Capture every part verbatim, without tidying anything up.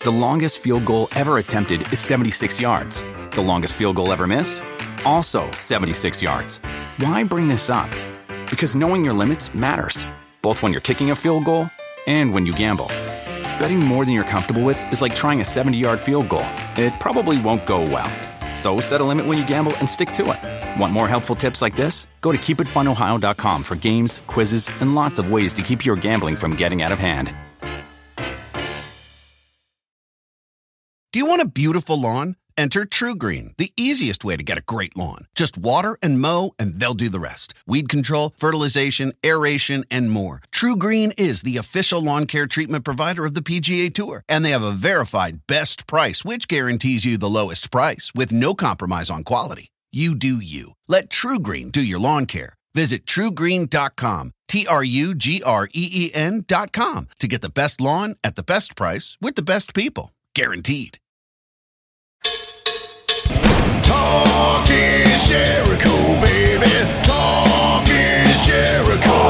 The longest field goal ever attempted is seventy-six yards. The longest field goal ever missed? Also seventy-six yards. Why bring this up? Because knowing your limits matters, both when you're kicking a field goal and when you gamble. Betting more than you're comfortable with is like trying a seventy-yard field goal. It probably won't go well. So set a limit when you gamble and stick to it. Want more helpful tips like this? Go to keep it fun ohio dot com for games, quizzes, and lots of ways to keep your gambling from getting out of hand. Do you want a beautiful lawn? Enter TruGreen, the easiest way to get a great lawn. Just water and mow, and they'll do the rest. Weed control, fertilization, aeration, and more. TruGreen is the official lawn care treatment provider of the P G A Tour, and they have a verified best price, which guarantees you the lowest price with no compromise on quality. You do you. Let TruGreen do your lawn care. Visit true green dot com, T R U G R E E N dot com, to get the best lawn at the best price with the best people. Guaranteed. Talk is Jericho, baby. Talk is Jericho.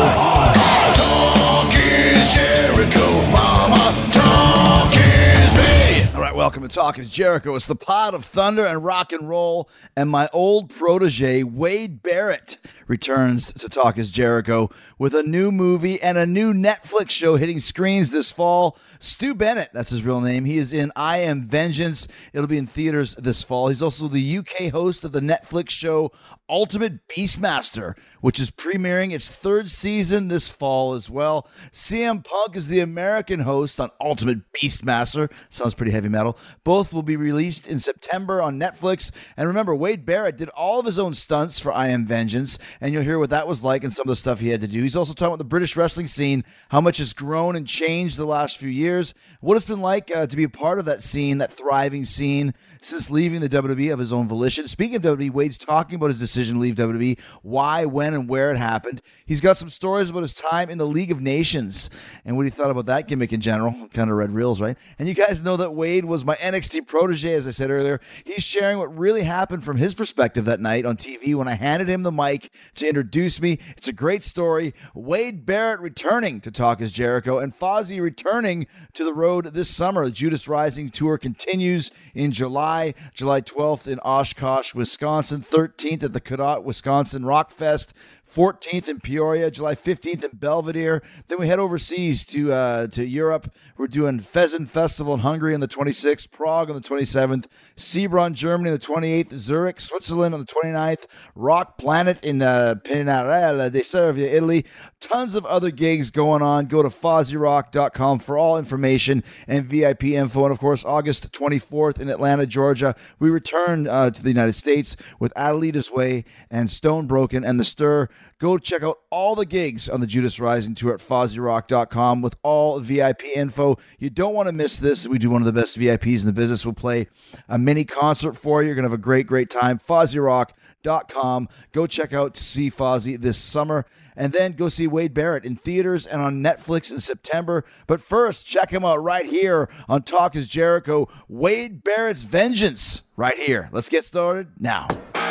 Talk is Jericho, mama. Talk is me. All right, welcome to Talk is Jericho. It's the pod of thunder and rock and roll, and my old protege, Wade Barrett, returns to Talk is Jericho with a new movie and a new Netflix show hitting screens this fall. Stu Bennett, that's his real name. He is in I Am Vengeance. It'll be in theaters this fall. He's also the U K host of the Netflix show Ultimate Beastmaster, which is premiering its third season this fall as well. C M Punk is the American host on Ultimate Beastmaster. Sounds pretty heavy metal. Both will be released in September on Netflix. And remember, Wade Barrett did all of his own stunts for I Am Vengeance, and you'll hear what that was like and some of the stuff he had to do. He's also talking about the British wrestling scene, how much has grown and changed the last few years, what it's been like uh, to be a part of that scene, that thriving scene, since leaving the W W E of his own volition. Speaking of W W E, Wade's talking about his decision to leave W W E, why, when, and where it happened. He's got some stories about his time in the League of Nations and what he thought about that gimmick in general. Kind of red reels, right? And you guys know that Wade was my N X T protege, as I said earlier. He's sharing what really happened from his perspective that night on T V when I handed him the mic to introduce me. It's a great story. Wade Barrett returning to Talk is Jericho, and Fozzy returning to the road this summer. The Judas Rising tour continues in July. July twelfth in Oshkosh, Wisconsin. thirteenth at the Cadott, Wisconsin Rock Fest. fourteenth in Peoria, July fifteenth in Belvedere. Then we head overseas to uh, to Europe. We're doing Pheasant Festival in Hungary on the twenty-sixth, Prague on the twenty-seventh, Sebron, Germany on the twenty-eighth, Zurich, Switzerland on the twenty-ninth, Rock Planet in uh, Pinarella di Servia, Italy. Tons of other gigs going on. Go to fozzy rock dot com for all information and V I P info. And, of course, August twenty-fourth in Atlanta, Georgia, we return uh, to the United States with Adelita's Way and Stone Broken and The Stir. Go check out all the gigs on the Judas Rising tour at fozzy rock dot com with all V I P info. You don't want to miss this. We do one of the best V I Ps in the business. We'll play a mini concert for you. You're going to have a great, great time. fozzy rock dot com. Go check out to see Fozzy this summer. And then go see Wade Barrett in theaters and on Netflix in September. But first, check him out right here on Talk is Jericho. Wade Barrett's Vengeance right here. Let's get started now.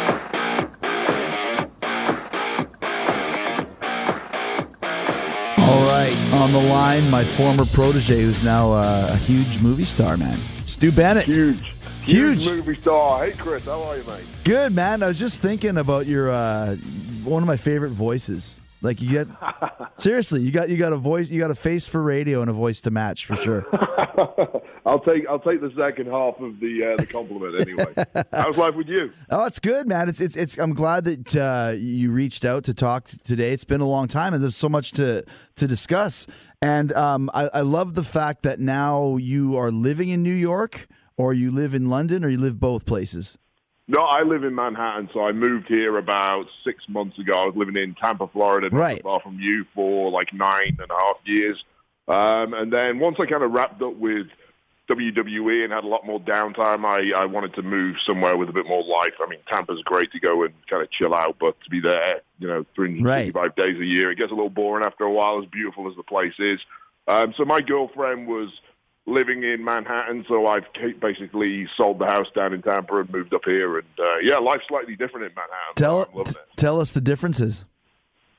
All right, on the line, my former protege, who's now uh, a huge movie star, man. Stu Bennett. Huge. Huge. Huge movie star. Hey, Chris, how are you, mate? Good, man. I was just thinking about your uh, one of my favorite voices. Like you get seriously, you got you got a voice, you got a face for radio and a voice to match for sure. I'll take I'll take the second half of the uh, the compliment anyway. How's life with you? Oh, it's good, man. It's it's it's. I'm glad that uh, you reached out to talk today. It's been a long time, and there's so much to to discuss. And um, I, I love the fact that now you are living in New York, or you live in London, or you live both places. No, I live in Manhattan, so I moved here about six months ago. I was living in Tampa, Florida, not right. far from you, for like nine and a half years. Um, and then once I kind of wrapped up with W W E and had a lot more downtime, I, I wanted to move somewhere with a bit more life. I mean, Tampa's great to go and kind of chill out, but to be there, you know, three hundred sixty-five right. days a year, it gets a little boring after a while, as beautiful as the place is. Um, so my girlfriend was living in Manhattan, so I've basically sold the house down in Tampa and moved up here. And, uh, yeah, life's slightly different in Manhattan. Tell, I'm loving it. Tell us the differences.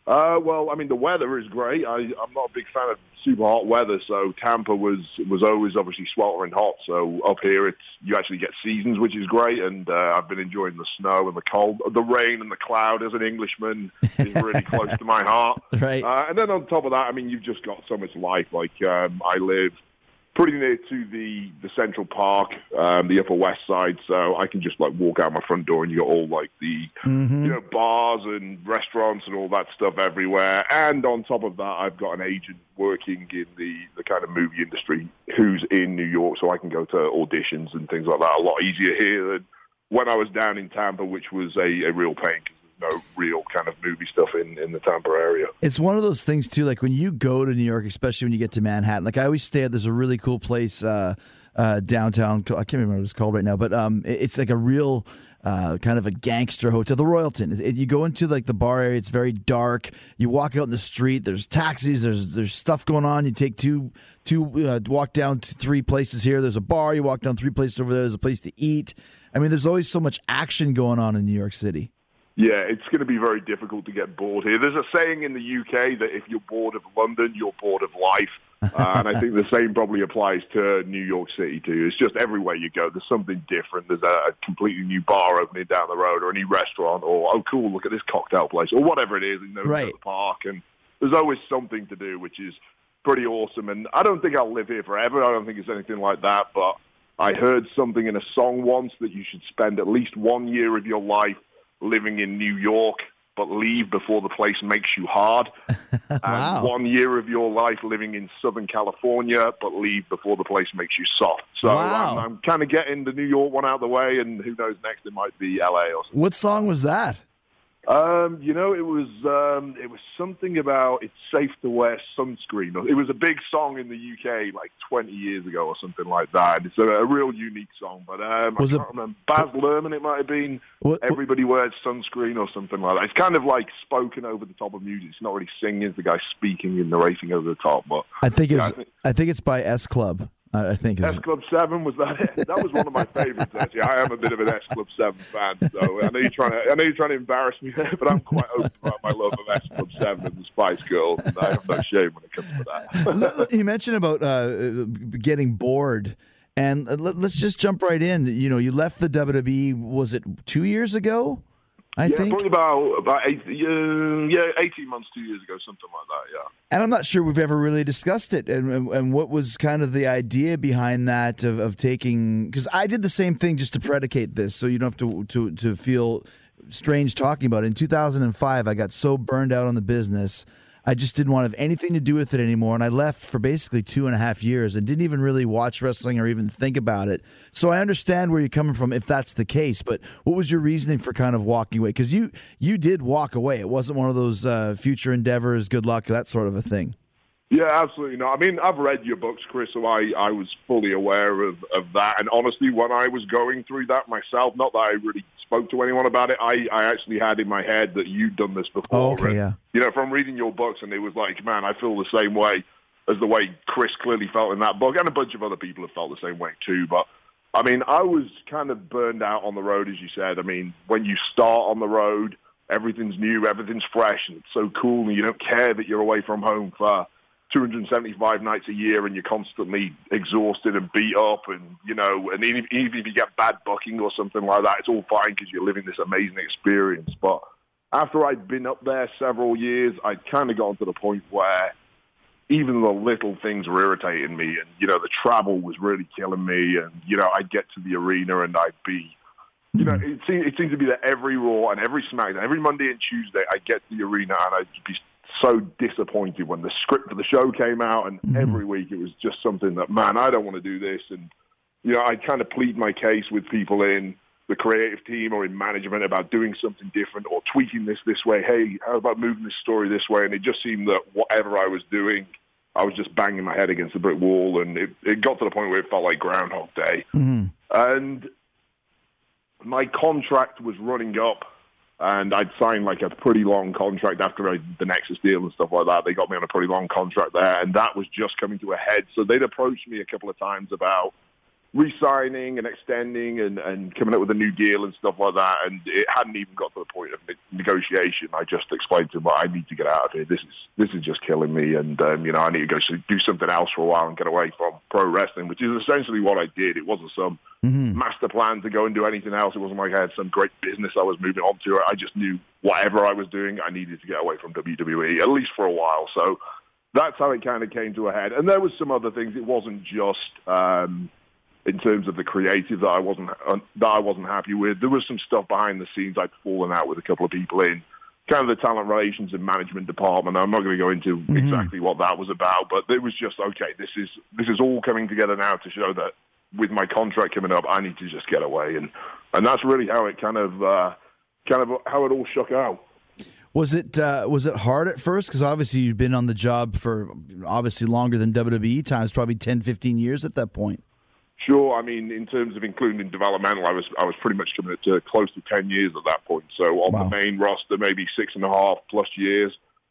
Uh, well, I mean, the weather is great. I, I'm not a big fan of super hot weather, so Tampa was was always obviously sweltering hot. So up here, it's you actually get seasons, which is great, and uh, I've been enjoying the snow and the cold, the rain and the cloud. As an Englishman, is really close to my heart. Right. Uh, and then on top of that, I mean, you've just got so much life. Like um, I live pretty near to the, the Central Park, um, the Upper West Side, so I can just like walk out my front door and you got all like the Mm-hmm. you know bars and restaurants and all that stuff everywhere. And on top of that, I've got an agent working in the, the kind of movie industry who's in New York, so I can go to auditions and things like that a lot easier here than when I was down in Tampa, which was a, a real pain because there's no real kind of movie stuff in, in the Tampa area. It's one of those things, too, like when you go to New York, especially when you get to Manhattan, like I always stay at, there's a really cool place uh, uh, downtown, I can't remember what it's called right now, but um, it- it's like a real uh, kind of a gangster hotel, the Royalton. It- you go into like the bar area, it's very dark. You walk out in the street, there's taxis, there's there's stuff going on. You take two, two uh, walk down to three places here. There's a bar, you walk down three places over there, there's a place to eat. I mean, there's always so much action going on in New York City. Yeah, it's going to be very difficult to get bored here. There's a saying in the U K that if you're bored of London, you're bored of life. Uh, and I think the same probably applies to New York City, too. It's just everywhere you go, there's something different. There's a, a completely new bar opening down the road or a new restaurant or, oh, cool, look at this cocktail place or whatever it is, you know, Right. the park. And there's always something to do, which is pretty awesome. And I don't think I'll live here forever. I don't think it's anything like that. But I heard something in a song once that you should spend at least one year of your life living in New York, but leave before the place makes you hard. And Wow. one year of your life living in Southern California, but leave before the place makes you soft. So Wow. I'm, I'm kind of getting the New York one out of the way, and who knows next it might be L A or something. What song was that? Um, you know, it was um, it was something about it's safe to wear sunscreen. It was a big song in the U K like twenty years ago or something like that. It's a, a real unique song, but um, Was I it- can't remember. Baz Luhrmann, it might have been. What- what- Everybody wears sunscreen or something like that. It's kind of like spoken over the top of music. It's not really singing. It's the guy speaking and narrating over the top. But I think Yeah, it's I think- I think it's by S Club. I I think S Club seven, was that it? That was one of my favorites, actually. I am a bit of an S Club seven fan, so I know you're trying to I know you're trying to embarrass me there, but I'm quite open about my love of S Club seven and the Spice Girls, and I have no shame when it comes to that. You mentioned about uh, getting bored, and uh, let, let's just jump right in. You know, you left the W W E. Was it two years ago? I Yeah, think. probably about about eight, uh, yeah, eighteen months, two years ago, something like that. Yeah. And I'm not sure we've ever really discussed it, and and, and what was kind of the idea behind that of, of taking. Because I did the same thing just to predicate this, so you don't have to to to feel strange talking about it. In two thousand five, I got so burned out on the business. I just didn't want to have anything to do with it anymore. And I left for basically two and a half years and didn't even really watch wrestling or even think about it. So I understand where you're coming from if that's the case. But what was your reasoning for kind of walking away? Because you, you did walk away. It wasn't one of those uh, future endeavors, good luck, that sort of a thing. Yeah, absolutely not. I mean, I've read your books, Chris, so I, I was fully aware of, of that. And honestly, when I was going through that myself, not that I really spoke to anyone about it, I, I actually had in my head that you'd done this before. Oh, okay, and, yeah. You know, from reading your books, and it was like, man, I feel the same way as the way Chris clearly felt in that book, and a bunch of other people have felt the same way too. But, I mean, I was kind of burned out on the road, as you said. I mean, when you start on the road, everything's new, everything's fresh, and it's so cool, and you don't care that you're away from home for two hundred seventy-five nights a year and you're constantly exhausted and beat up, and, you know, and even, even if you get bad booking or something like that, it's all fine because you're living this amazing experience. But after I'd been up there several years, I'd kind of gotten to the point where even the little things were irritating me, and, you know, the travel was really killing me, and, you know, I'd get to the arena and I'd be, you know, it seemed, it seemed to be that every Raw and every SmackDown, every Monday and Tuesday, I'd get to the arena and I'd be so disappointed when the script for the show came out, and mm-hmm. every week it was just something that, man, I don't want to do this. And, you know, I kind of plead my case with people in the creative team or in management about doing something different or tweaking this this way. Hey, how about moving this story this way? And it just seemed that whatever I was doing, I was just banging my head against the brick wall, and it, it got to the point where it felt like Groundhog Day. Mm-hmm. And my contract was running up, and I'd signed like a pretty long contract after I, the Nexus deal and stuff like that. They got me on a pretty long contract there, and that was just coming to a head. So they'd approached me a couple of times about, re-signing and extending and, and coming up with a new deal and stuff like that. And it hadn't even got to the point of negotiation. I just explained to him, well, I need to get out of here. This is this is just killing me. And, um, you know, I need to go do something else for a while and get away from pro wrestling, which is essentially what I did. It wasn't some mm-hmm. master plan to go and do anything else. It wasn't like I had some great business I was moving on to. I just knew whatever I was doing, I needed to get away from W W E, at least for a while. So that's how it kind of came to a head. And there was some other things. It wasn't just... Um, in terms of the creative that I wasn't uh, that I wasn't happy with. There was some stuff behind the scenes I'd fallen out with a couple of people in kind of the talent relations and management department. I'm not going to go into mm-hmm. exactly what that was about, but it was just, okay, this is this is all coming together now to show that with my contract coming up, I need to just get away. And and that's really how it kind of uh, kind of how it all shook out. Was it uh, was it hard at first? Because obviously you'd been on the job for obviously longer than W W E times, probably ten, fifteen years at that point. Sure. I mean, in terms of including developmental, I was I was pretty much coming to close to ten years at that point. So on wow. the main roster, maybe six and a half plus years.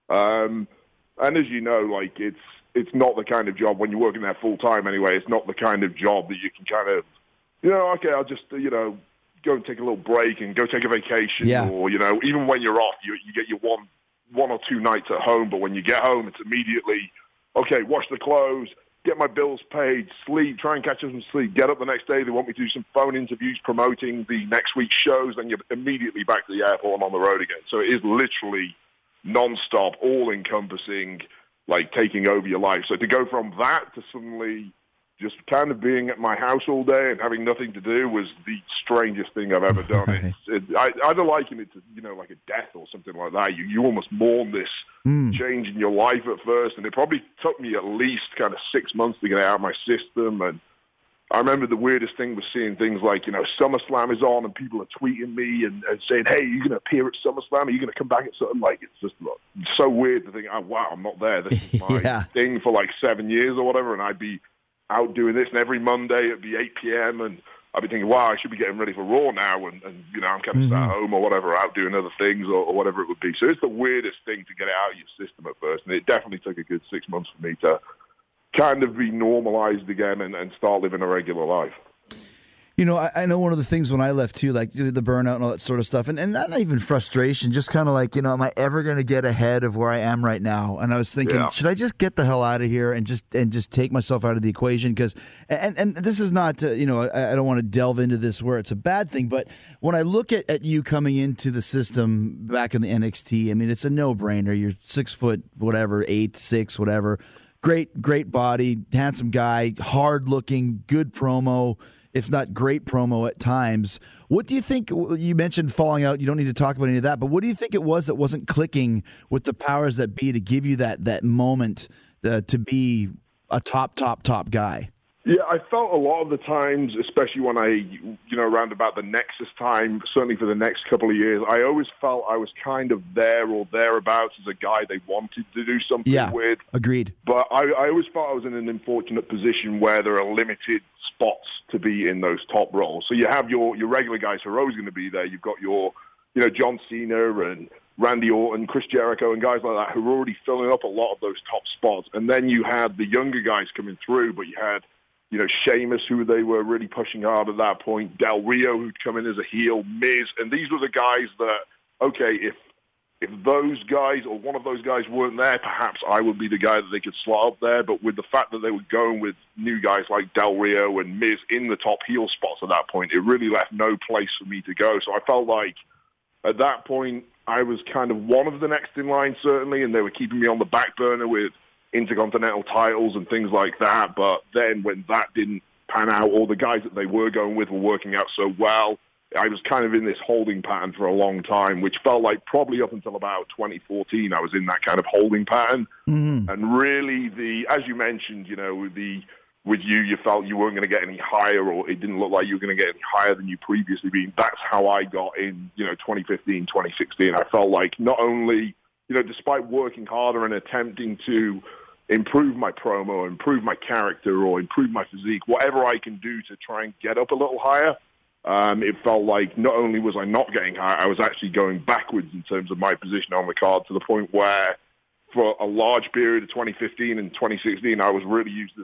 Um, and as you know, like it's it's not the kind of job when you're working there full time. Anyway, it's not the kind of job that you can kind of, you know, okay, I'll just you know go and take a little break and go take a vacation, yeah. or you know, even when you're off, you you get your one one or two nights at home. But when you get home, it's immediately okay. Wash the clothes. Get my bills paid, sleep, try and catch up some sleep, get up the next day. They want me to do some phone interviews promoting the next week's shows. Then you're immediately back to the airport and on the road again. So it is literally nonstop, all-encompassing, like taking over your life. So to go from that to suddenly just kind of being at my house all day and having nothing to do was the strangest thing I've ever done. Right. It's, it, I, I'd liken it to, you know, like a death or something like that. You you almost mourn this mm. change in your life at first, and it probably took me at least kind of six months to get it out of my system. And I remember the weirdest thing was seeing things like, you know, SummerSlam is on and people are tweeting me and, and saying, hey, are you going to appear at SummerSlam? Are you going to come back at something? Like, it's just so weird to think, oh, wow, I'm not there. This is my yeah. thing for like seven years or whatever, and I'd be out doing this, and every Monday it'd be eight p.m. and I'd be thinking, wow, I should be getting ready for Raw now, and, and you know, I'm kind of mm-hmm. at home or whatever, out doing other things or, or whatever it would be. So it's the weirdest thing to get it out of your system at first, and it definitely took a good six months for me to kind of be normalized again and, and start living a regular life. You know, I, I know one of the things when I left too, like the burnout and all that sort of stuff, and, and not even frustration, just kind of like, you know, am I ever going to get ahead of where I am right now? And I was thinking, yeah. should I just get the hell out of here and just and just take myself out of the equation? Because, and, and this is not, uh, you know, I, I don't want to delve into this where it's a bad thing, but when I look at, at you coming into the system back in the N X T, I mean, it's a no-brainer. You're six foot, whatever, eight, six, whatever. Great, great body, handsome guy, hard-looking, good promo, if not great promo at times. What do you think? You mentioned falling out. You don't need to talk about any of that, but what do you think it was that wasn't clicking with the powers that be to give you that that moment uh, to be a top, top, top guy? Yeah, I felt a lot of the times, especially when I, you know, around about the Nexus time, certainly for the next couple of years, I always felt I was kind of there or thereabouts as a guy they wanted to do something yeah, with. Agreed. But I, I always felt I was in an unfortunate position where there are limited spots to be in those top roles. So you have your, your regular guys who are always going to be there. You've got your, you know, John Cena and Randy Orton, Chris Jericho, and guys like that who are already filling up a lot of those top spots. And then you had the younger guys coming through, but you had, you know, Sheamus, who they were really pushing hard at that point, Del Rio, who'd come in as a heel, Miz, and these were the guys that, okay, if if those guys or one of those guys weren't there, perhaps I would be the guy that they could slot up there. But with the fact that they were going with new guys like Del Rio and Miz in the top heel spots at that point, it really left no place for me to go. So I felt like at that point I was kind of one of the next in line, certainly, and they were keeping me on the back burner with intercontinental titles and things like that. But then when that didn't pan out, or the guys that they were going with were working out so well, I was kind of in this holding pattern for a long time, which felt like probably up until about twenty fourteen, I was in that kind of holding pattern. Mm-hmm. And really, the as you mentioned, you know, the with you, you felt you weren't going to get any higher, or it didn't look like you were going to get any higher than you previously been. That's how I got in, you know, twenty fifteen, twenty sixteen. I felt like not only, you know, despite working harder and attempting to improve my promo, improve my character, or improve my physique, whatever I can do to try and get up a little higher, um, it felt like not only was I not getting higher, I was actually going backwards in terms of my position on the card, to the point where for a large period of twenty fifteen and twenty sixteen, I was really used as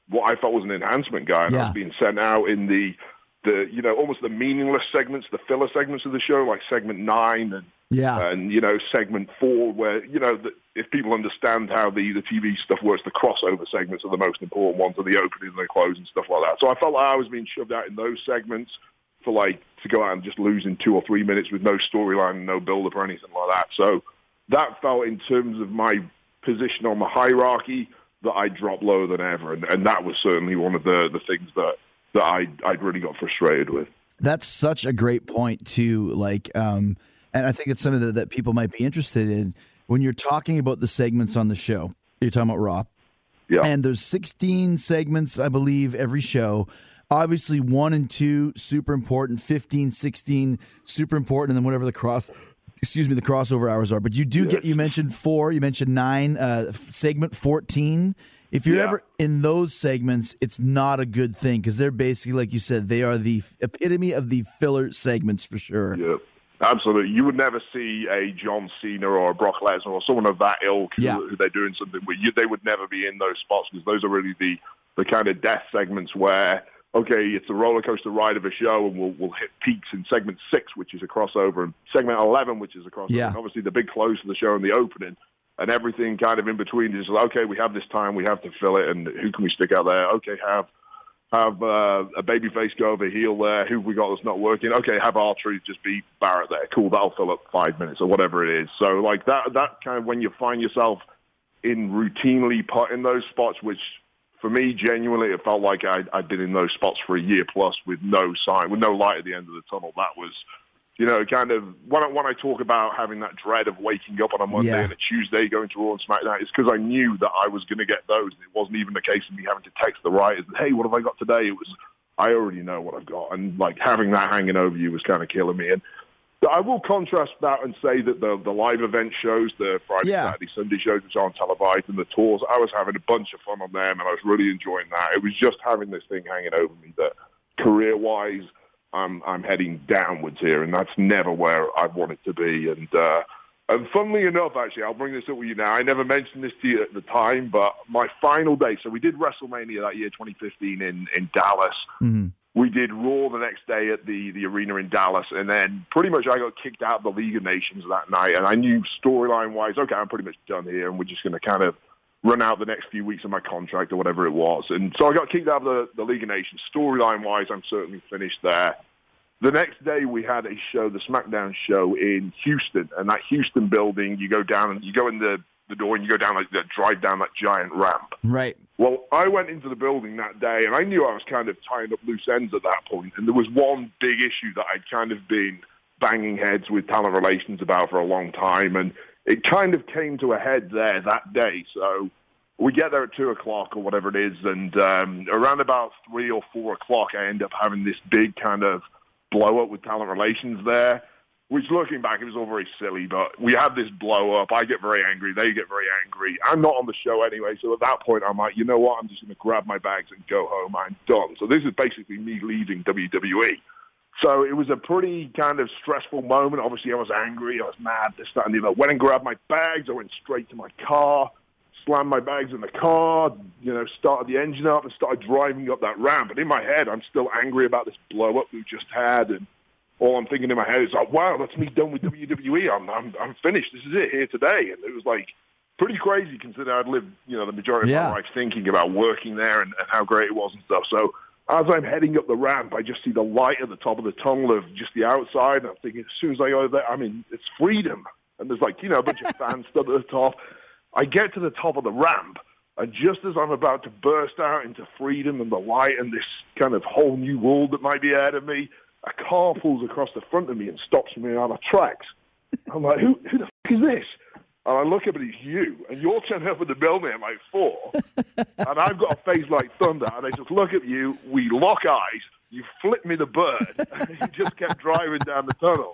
what I felt was an enhancement guy, and Yeah. I was being sent out in the, the you know, almost the meaningless segments, the filler segments of the show, like segment nine and, Yeah. and you know, segment four, where, you know, the, if people understand how the, the T V stuff works, the crossover segments are the most important ones, and the opening and the close and stuff like that. So I felt like I was being shoved out in those segments for, like, to go out and just lose in two or three minutes with no storyline, no build-up or anything like that. So that felt, in terms of my position on the hierarchy, that I dropped lower than ever, and, and that was certainly one of the, the things that, that I I'd really got frustrated with. That's such a great point too. Like, um, and I think it's something that, that people might be interested in when you're talking about the segments on the show. You're talking about Raw, Yeah. and there's sixteen segments, I believe, every show. Obviously, one and two super important. fifteen, sixteen super important, and then whatever the cross. Excuse me, the crossover hours are. But you do get, you mentioned four, you mentioned nine, uh, segment fourteen. If you're Yeah. ever in those segments, it's not a good thing because they're basically, like you said, they are the epitome of the filler segments for sure. Yeah, absolutely. You would never see a John Cena or a Brock Lesnar or someone of that ilk who, Yeah. who they're doing something with. You, they would never be in those spots because those are really the, the kind of death segments where, okay, it's a roller coaster ride of a show, and we'll we'll hit peaks in segment six, which is a crossover, and segment eleven, which is a crossover, Yeah. and obviously the big close of the show and the opening, and everything kind of in between is like, okay, we have this time, we have to fill it, and who can we stick out there? Okay, have have uh, a babyface go over heel there. Who have we got that's not working? Okay, have R-Truth just beat Barrett there. Cool, that'll fill up five minutes or whatever it is. So like that that kind of when you find yourself in routinely put in those spots, which for me, genuinely, it felt like I'd, I'd been in those spots for a year plus with no sign, with no light at the end of the tunnel. That was, you know, kind of, when I, when I talk about having that dread of waking up on a Monday Yeah. and a Tuesday going to Raw and SmackDown, it's because I knew that I was going to get those. It wasn't even a case of me having to text the writers, hey, what have I got today? It was, I already know what I've got. And, like, having that hanging over you was kind of killing me. And I will contrast that and say that the the live event shows, the Friday, Yeah. Saturday, Sunday shows, which aren't televised, and the tours, I was having a bunch of fun on them, and I was really enjoying that. It was just having this thing hanging over me that, career-wise, I'm I'm heading downwards here, and that's never where I want it to be. And uh, and funnily enough, actually, I'll bring this up with you now. I never mentioned this to you at the time, but my final day, so we did WrestleMania that year, twenty fifteen, in, in Dallas. Mhm. We did Raw the next day at the, the arena in Dallas, and then pretty much I got kicked out of the League of Nations that night, and I knew storyline-wise, okay, I'm pretty much done here, and we're just going to kind of run out the next few weeks of my contract or whatever it was. And so I got kicked out of the, the League of Nations. Storyline-wise, I'm certainly finished there. The next day we had a show, the SmackDown show in Houston, and that Houston building, you go down and you go in the, the door and you go down, like, drive down that giant ramp. Right. Well, I went into the building that day, and I knew I was kind of tying up loose ends at that point, and there was one big issue that I'd kind of been banging heads with talent relations about for a long time, and it kind of came to a head there that day. So we get there at two o'clock or whatever it is, and um, around about three or four o'clock, I end up having this big kind of blow-up with talent relations there. Which, looking back, it was all very silly, but we had this blow-up. I get very angry. They get very angry. I'm not on the show anyway, so at that point, I'm like, you know what? I'm just going to grab my bags and go home. I'm done. So this is basically me leaving W W E. So it was a pretty kind of stressful moment. Obviously, I was angry. I was mad. This, that, and the other. Went and grabbed my bags. I went straight to my car, slammed my bags in the car, you know, started the engine up and started driving up that ramp. And in my head, I'm still angry about this blow-up we just had, and all I'm thinking in my head is like, wow, that's me done with W W E. I'm, I'm, I'm finished. This is it here today. And it was like pretty crazy considering I'd lived, you know, the majority Yeah. of my life thinking about working there and, and how great it was and stuff. So as I'm heading up the ramp, I just see the light at the top of the tunnel of just the outside. And I'm thinking, as soon as I go there, I mean, it's freedom. And there's like, you know, a bunch of fans stood at the top. I get to the top of the ramp. And just as I'm about to burst out into freedom and the light and this kind of whole new world that might be ahead of me, a car pulls across the front of me and stops me on the tracks. I'm like, who, who the f*** is this? And I look up and it's you. And you're turning up at the building at like four. And I've got a face like thunder. And I just look at you. We lock eyes. You flip me the bird. And you just kept driving down the tunnel.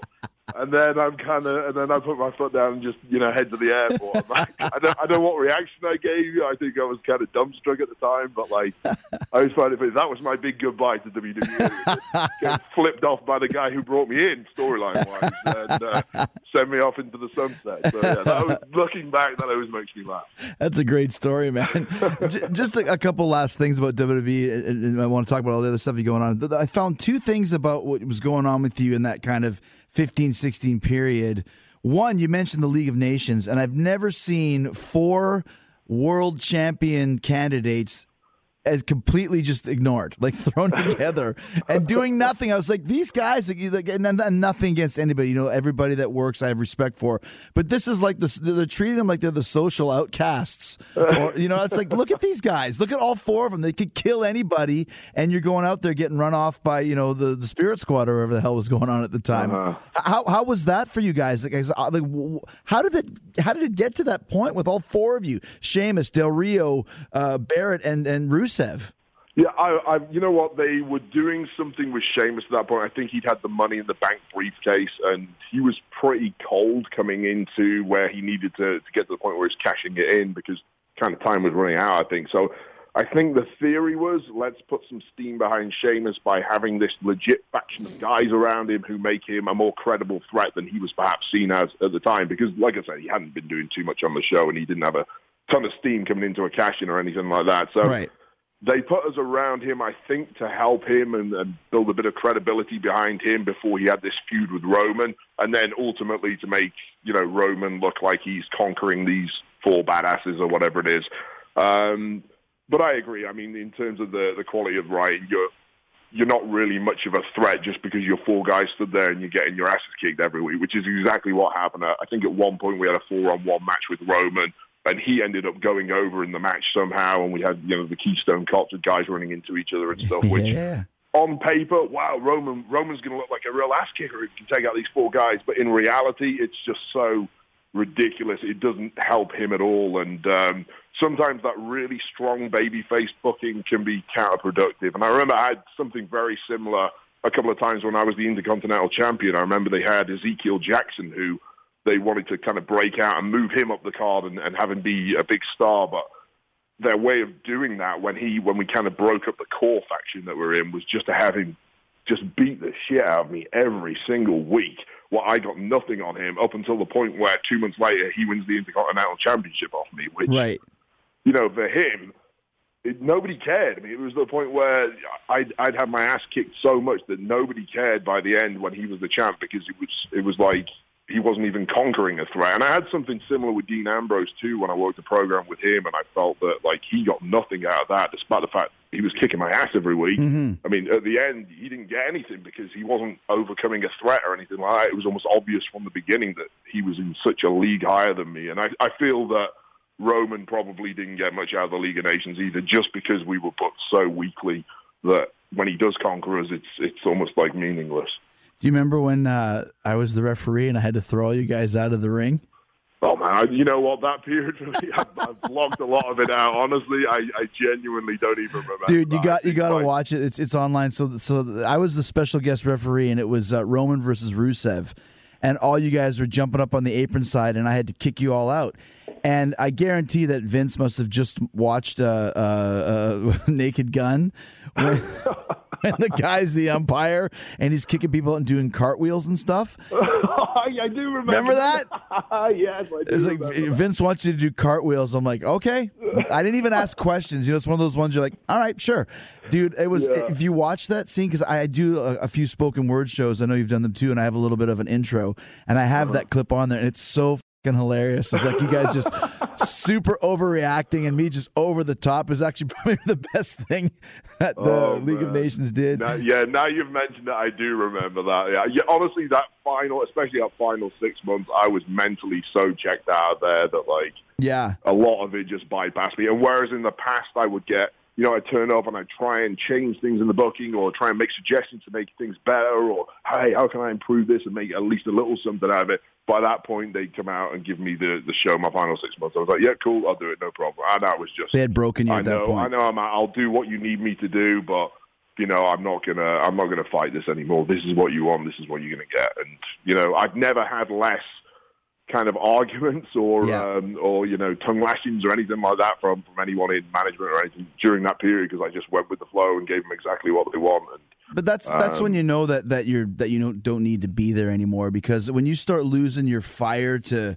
And then I'm kind of, and then I put my foot down and just, you know, head to the airport. I'm like, I don't, I don't know what reaction I gave you. I think I was kind of dumbstruck at the time, but like, I always find it funny. That was my big goodbye to W W E. Get flipped off by the guy who brought me in, storyline wise, and uh, send me off into the sunset. So yeah, that was, looking back, that always makes me laugh. That's a great story, man. Just a, a couple last things about W W E, and I want to talk about all the other stuff going on. I found two things about what was going on with you in that kind of fifteen, sixteen period. One, you mentioned the League of Nations, and I've never seen four world champion candidates as completely just ignored, like thrown together and doing nothing. I was like, these guys, like, and nothing against anybody, you know, everybody that works I have respect for, but this is like this, they're treating them like they're the social outcasts, or, you know, it's like, look at these guys, look at all four of them. They could kill anybody, and you're going out there getting run off by, you know, the, the Spirit Squad or whatever the hell was going on at the time. Uh-huh. How how was that for you guys? Like, like, how did it how did it get to that point with all four of you, Sheamus, Del Rio, uh, Barrett, and and Rusev? Yeah, I, I, you know what? They were doing something with Sheamus at that point. I think he'd had the money in the bank briefcase, and he was pretty cold coming into where he needed to, to get to the point where he's cashing it in because kind of time was running out, I think. So I think the theory was, let's put some steam behind Sheamus by having this legit faction of guys around him who make him a more credible threat than he was perhaps seen as at the time. Because, like I said, he hadn't been doing too much on the show, and he didn't have a ton of steam coming into a cash-in or anything like that. So. Right. They put us around him, I think, to help him and, and build a bit of credibility behind him before he had this feud with Roman, and then ultimately to make, you know, Roman look like he's conquering these four badasses or whatever it is. Um, but I agree. I mean, in terms of the, the quality of writing, you're you're not really much of a threat just because your four guys stood there and you're getting your asses kicked every week, which is exactly what happened. I think at one point we had a four-on-one match with Roman, and he ended up going over in the match somehow, and we had, you know, the Keystone Cops with guys running into each other and stuff, which yeah. on paper, wow, Roman Roman's going to look like a real ass kicker if he can take out these four guys. But in reality, it's just so ridiculous. It doesn't help him at all. And um, sometimes that really strong babyface booking can be counterproductive. And I remember I had something very similar a couple of times when I was the Intercontinental Champion. I remember they had Ezekiel Jackson, who they wanted to kind of break out and move him up the card and, and have him be a big star. But their way of doing that when he when we kind of broke up the core faction that we're in was just to have him just beat the shit out of me every single week. Well, I got nothing on him up until the point where two months later he wins the Intercontinental Championship off me, which, right. you know, for him, it, nobody cared. I mean, it was the point where I'd, I'd have my ass kicked so much that nobody cared by the end when he was the champ, because it was it was like he wasn't even conquering a threat. And I had something similar with Dean Ambrose, too, when I worked the program with him, and I felt that, like, he got nothing out of that, despite the fact he was kicking my ass every week. Mm-hmm. I mean, at the end, he didn't get anything because he wasn't overcoming a threat or anything like that. It was almost obvious from the beginning that he was in such a league higher than me. And I, I feel that Roman probably didn't get much out of the League of Nations either, just because we were booked so weakly that when he does conquer us, it's it's almost like meaningless. Do you remember when uh, I was the referee and I had to throw all you guys out of the ring? Oh, man, I, you know what? That period, I've, I've logged a lot of it out. Honestly, I, I genuinely don't even remember. Dude, you that. got you got to watch it. It's it's online. So so I was the special guest referee, and it was uh, Roman versus Rusev, and all you guys were jumping up on the apron side, and I had to kick you all out. And I guarantee that Vince must have just watched uh, uh, uh, Naked Gun. When, and the guy's the umpire, and he's kicking people out and doing cartwheels and stuff. I do remember. Remember that? Yes, I do. It's like that. Vince wants you to do cartwheels. I'm like, okay. I didn't even ask questions. You know, it's one of those ones you're like, all right, sure, dude. It was yeah. If you watch that scene, because I do a, a few spoken word shows. I know you've done them too, and I have a little bit of an intro, and I have uh-huh. that clip on there, and it's so hilarious. It's like you guys just super overreacting, and me just over the top is actually probably the best thing that the oh, League man. of Nations did. Now, yeah, now you've mentioned it, I do remember that. Yeah. yeah, honestly, that final, especially that final six months, I was mentally so checked out of there that, like, yeah, a lot of it just bypassed me. And whereas in the past I would get, you know, I turn up and I try and change things in the booking or try and make suggestions to make things better, or, hey, how can I improve this and make at least a little something out of it? By that point, they'd come out and give me the, the show my final six months. I was like, yeah, cool, I'll do it, no problem. And that was just... They had broken you I at know, that point. I know, I'm, I'll do what you need me to do, but you know, I'm not gonna, I'm not gonna fight this anymore. This is what you want. This is what you're gonna get. And you know, I've never had less kind of arguments or, Yeah. um, or you know, tongue lashings or anything like that from from anyone in management or anything during that period, because I just went with the flow and gave them exactly what they want. And, But that's that's Um, when you know that that you're that you don't don't need to be there anymore, because when you start losing your fire to,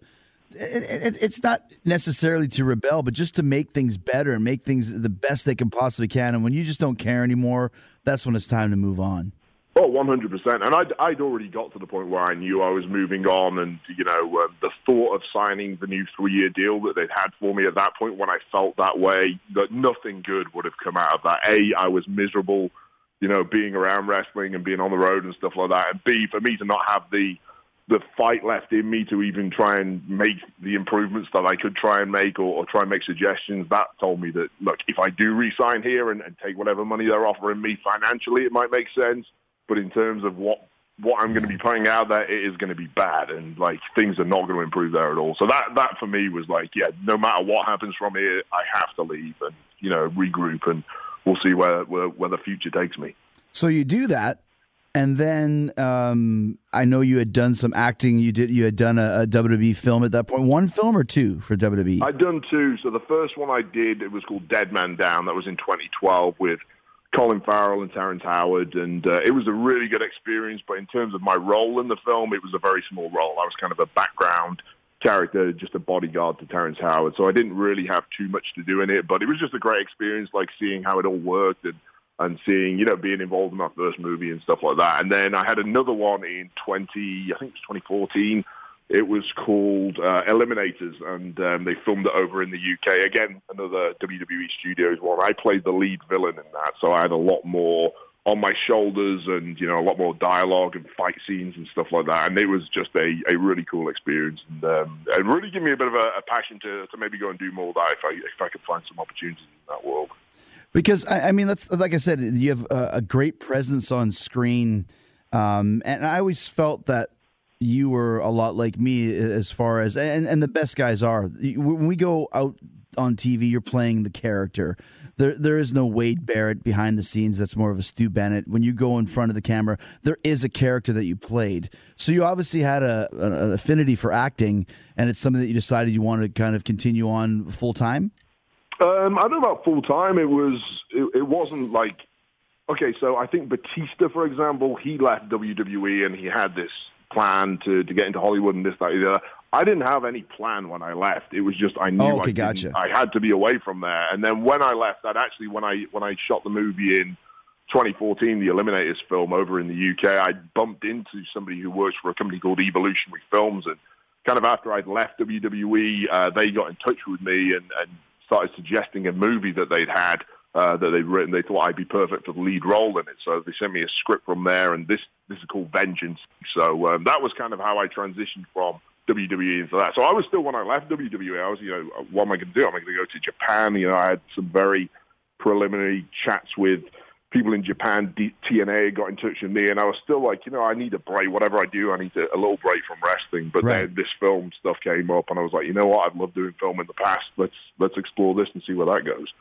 it, it, it's not necessarily to rebel, but just to make things better and make things the best they can possibly can. And when you just don't care anymore, that's when it's time to move on. Oh, one hundred percent. And I'd, I'd already got to the point where I knew I was moving on, and, you know, uh, the thought of signing the new three-year deal that they'd had for me at that point, when I felt that way, that nothing good would have come out of that. A, I was miserable, you know, being around wrestling and being on the road and stuff like that. And B, for me to not have the the fight left in me to even try and make the improvements that I could try and make, or, or try and make suggestions, that told me that, look, if I do re-sign here and, and take whatever money they're offering me financially, it might make sense. But in terms of what, what I'm going to be putting out there, it is going to be bad. And, like, things are not going to improve there at all. So that, that for me was like, yeah, no matter what happens from here, I have to leave and, you know, regroup, and we'll see where, where, where the future takes me. So you do that, and then um, I know you had done some acting. You did. You had done a, a W W E film at that point. One film or two for W W E? I'd done two. So the first one I did, it was called Dead Man Down. That was in twenty twelve with Colin Farrell and Terrence Howard, and uh, it was a really good experience. But in terms of my role in the film, it was a very small role. I was kind of a background character, just a bodyguard to Terrence Howard. So I didn't really have too much to do in it, but it was just a great experience, like seeing how it all worked, and and seeing, you know, being involved in my first movie and stuff like that. And then I had another one in twenty, I think it was twenty fourteen. It was called uh, Eliminators, and um, they filmed it over in the U K. Again, another W W E Studios one. I played the lead villain in that, so I had a lot more on my shoulders, and, you know, a lot more dialogue and fight scenes and stuff like that. And it was just a, a really cool experience, and um, it really gave me a bit of a, a passion to, to maybe go and do more of that if I if I could find some opportunities in that world. Because I, I mean, that's like I said, you have a, a great presence on screen, um, and I always felt that you were a lot like me as far as, and, and the best guys are. When we go out on T V, you're playing the character. There, there is no Wade Barrett behind the scenes. That's more of a Stu Bennett. When you go in front of the camera, there is a character that you played. So you obviously had a, an affinity for acting, and it's something that you decided you wanted to kind of continue on full time. Um, I don't know about full time. It was. It, it wasn't like. Okay, so I think Batista, for example, he left W W E and he had this plan to, to get into Hollywood and this, that, and the other. I didn't have any plan when I left. It was just I knew Oh, okay, I, gotcha. I had to be away from there. And then when I left, I'd actually when I when I shot the movie in twenty fourteen, the Eliminators film over in the U K, I bumped into somebody who works for a company called Evolutionary Films, and kind of after I'd left W W E, uh, they got in touch with me and, and started suggesting a movie that they'd had uh, that they'd written. They thought I'd be perfect for the lead role in it, so they sent me a script from there, and this this is called Vengeance. So um, that was kind of how I transitioned from W W E into that. So I was still, when I left W W E, I was, you know, what am I going to do? Am I going to go to Japan? You know, I had some very preliminary chats with people in Japan. D- T N A got in touch with me, and I was still like, you know, I need a break. Whatever I do, I need a, a little break from wrestling. But Right. then this film stuff came up, and I was like, you know what? I've loved doing film in the past. Let's let's explore this and see where that goes.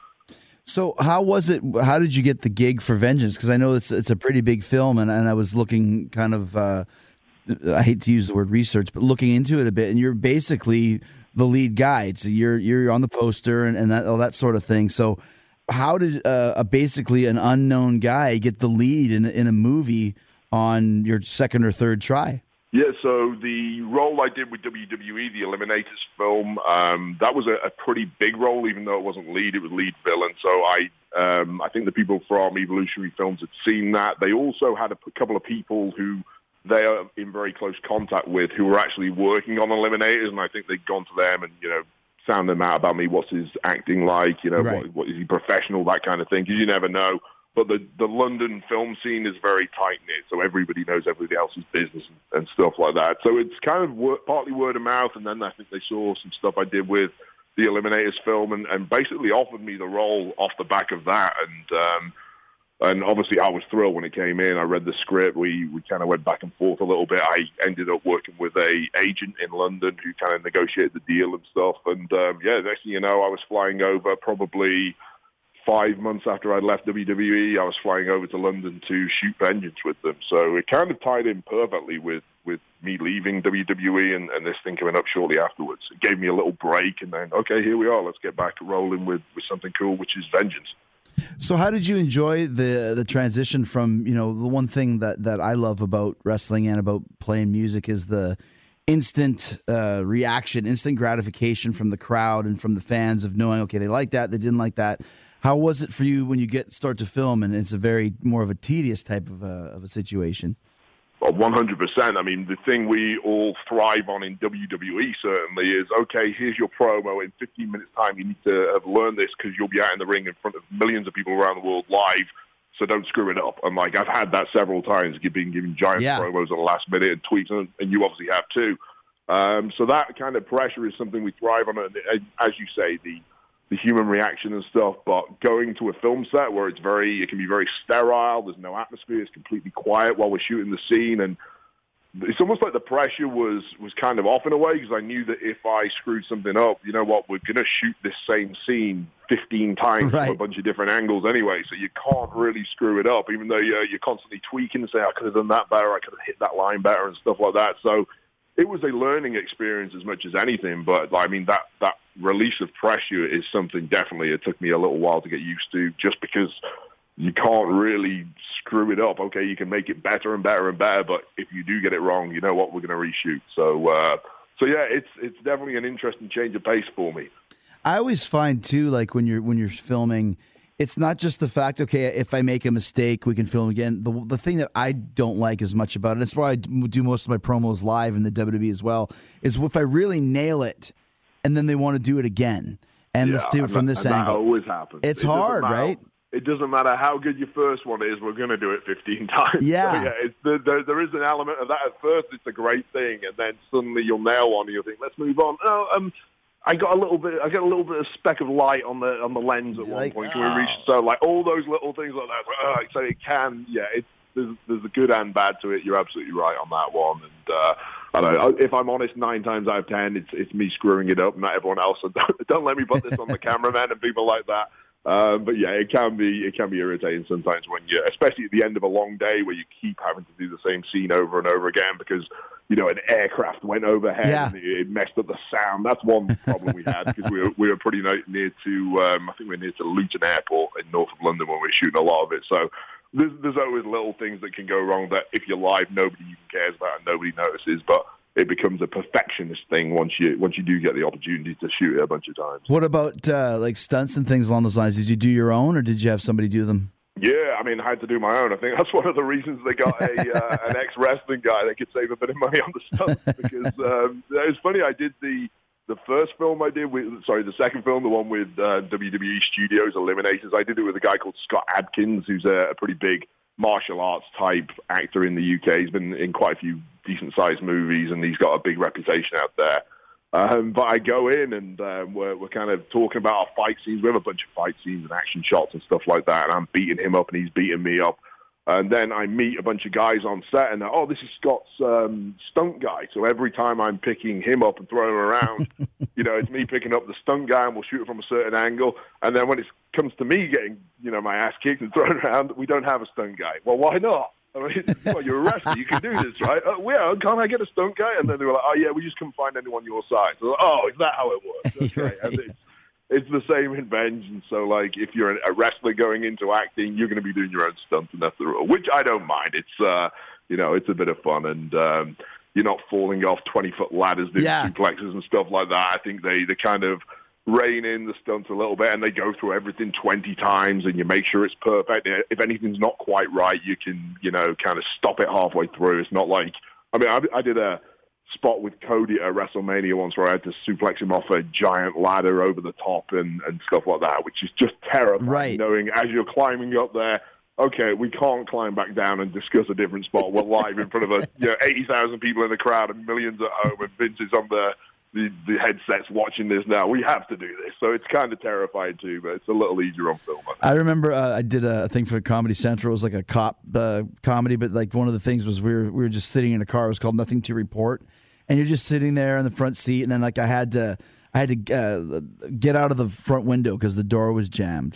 So how was it? How did you get the gig for Vengeance? Because I know it's it's a pretty big film, and, and I was looking kind of, uh, I hate to use the word research, but looking into it a bit, and you're basically the lead guy. So you're you're on the poster and, and that all that sort of thing. So how did uh, a basically an unknown guy get the lead in in a movie on your second or third try? Yeah, so the role I did with W W E, the Eliminators film, um, that was a, a pretty big role, even though it wasn't lead, it was lead villain. So I um, I think the people from Evolutionary Films had seen that. They also had a p- couple of people who they are in very close contact with who were actually working on Eliminators, and I think they'd gone to them and, you know, sound them out about me. What's his acting like? You know, Right. what, what is he professional? That kind of thing, because you never know. But the, the London film scene is very tight-knit, so everybody knows everybody else's business and, and stuff like that. So it's kind of wor- partly word of mouth, and then I think they saw some stuff I did with the Eliminators film and, and basically offered me the role off the back of that. And um, and obviously I was thrilled when it came in. I read the script. We, we kind of went back and forth a little bit. I ended up working with a agent in London who kind of negotiated the deal and stuff. And, um, yeah, next thing you know, I was flying over probably five months after I left W W E, I was flying over to London to shoot Vengeance with them. So it kind of tied in perfectly with, with me leaving W W E and, and this thing coming up shortly afterwards. It gave me a little break, and then, okay, here we are. Let's get back to rolling with, with something cool, which is Vengeance. So how did you enjoy the the transition from, you know, the one thing that, that I love about wrestling and about playing music is the instant uh, reaction, instant gratification from the crowd and from the fans of knowing, okay, they like that, they didn't like that. How was it for you when you get start to film and it's a very more of a tedious type of a, of a situation? Well, one hundred percent. I mean, the thing we all thrive on in W W E certainly is, okay, here's your promo. In fifteen minutes' time, you need to have learned this because you'll be out in the ring in front of millions of people around the world live, so don't screw it up. And, like, I've had that several times, being given giant yeah. promos at the last minute and tweets, and, and you obviously have too. Um, so that kind of pressure is something we thrive on. And, and as you say, the the human reaction and stuff, but going to a film set where it's very, it can be very sterile, there's no atmosphere, it's completely quiet while we're shooting the scene, and it's almost like the pressure was, was kind of off in a way, because I knew that if I screwed something up, you know what, we're going to shoot this same scene fifteen times right. from a bunch of different angles anyway, so you can't really screw it up, even though you're, you're constantly tweaking and say, I could have done that better, I could have hit that line better and stuff like that. So it was a learning experience as much as anything, but I mean, that, that release of pressure is something definitely it took me a little while to get used to, just because you can't really screw it up. Okay, you can make it better and better and better, but if you do get it wrong, you know what, we're going to reshoot. So, uh, so yeah, it's it's definitely an interesting change of pace for me. I always find too, like when you're when you're filming, it's not just the fact, okay, if I make a mistake, we can film again. The the thing that I don't like as much about it, and that's why I do most of my promos live in the W W E as well, is if I really nail it, and then they want to do it again, and yeah, let's do it from that, this and angle. That always happens. It's it hard, right? It doesn't matter how good your first one is, we're going to do it fifteen times. Yeah. So, yeah it's, there, there is an element of that. At first, it's a great thing, and then suddenly you'll nail one, and you'll think, let's move on. Oh, um, I got a little bit. I got a little bit of speck of light on the on the lens at one like, point. oh. Can we reach? So like all those little things like that. Uh, so it can. Yeah, it's there's, there's a good and bad to it. You're absolutely right on that one. And uh, I don't know. If I'm honest, nine times out of ten, it's it's me screwing it up, not everyone else. So don't, don't let me put this on the cameraman and people like that. Um, but yeah, it can be it can be irritating sometimes when you, especially at the end of a long day where you keep having to do the same scene over and over again because you know an aircraft went overhead yeah. and it, it messed up the sound. That's one problem we had because we were we were pretty near to um, I think we were near to Luton Airport in north of London when we were shooting a lot of it. So there's there's always little things that can go wrong that if you're live, nobody even cares about and nobody notices, but it becomes a perfectionist thing once you once you do get the opportunity to shoot it a bunch of times. What about uh, like stunts and things along those lines? Did you do your own, or did you have somebody do them? Yeah, I mean, I had to do my own. I think that's one of the reasons they got a uh, an ex-wrestling guy that could save a bit of money on the stunts. Because um, it's funny, I did the the first film I did with, sorry, the second film, the one with uh, W W E Studios Eliminators. I did it with a guy called Scott Adkins, who's a, a pretty big martial arts type actor in the U K. He's been in quite a few decent sized movies and he's got a big reputation out there. Um, but I go in and um, we're, we're kind of talking about our fight scenes. We have a bunch of fight scenes and action shots and stuff like that. And I'm beating him up and he's beating me up. And then I meet a bunch of guys on set and, oh, this is Scott's um, stunt guy. So every time I'm picking him up and throwing him around, you know, it's me picking up the stunt guy and we'll shoot it from a certain angle. And then when it comes to me getting, you know, my ass kicked and thrown around, we don't have a stunt guy. Well, why not? I mean, well, you're a wrestler. You can do this, right? Oh, well, can't I get a stunt guy? And then they were like, oh, yeah, we just couldn't find anyone your size. So, like, oh, is that how it works? That's right. And it's, it's the same in Vengeance. So, like, if you're a wrestler going into acting, you're going to be doing your own stunts, and that's the rule, which I don't mind. It's, uh, you know, it's a bit of fun, and um, you're not falling off twenty-foot ladders doing yeah. suplexes and stuff like that. I think they, they kind of rein in the stunts a little bit, and they go through everything twenty times, and you make sure it's perfect. If anything's not quite right, you can, you know, kind of stop it halfway through. It's not like, I mean, I, I did a spot with Cody at WrestleMania once where I had to suplex him off a giant ladder over the top and, and stuff like that, which is just terrifying, right. knowing as you're climbing up there, okay, we can't climb back down and discuss a different spot. We're live in front of a, you know, eighty thousand people in the crowd and millions at home, and Vince is on the The, the headsets watching this now. We have to do this. So it's kind of terrifying too, but it's a little easier on film. I, I remember uh, I did a thing for Comedy Central. It was like a cop uh, comedy, but like one of the things was we were we were just sitting in a car. It was called Nothing to Report, and you're just sitting there in the front seat, and then like I had to I had to uh, get out of the front window because the door was jammed.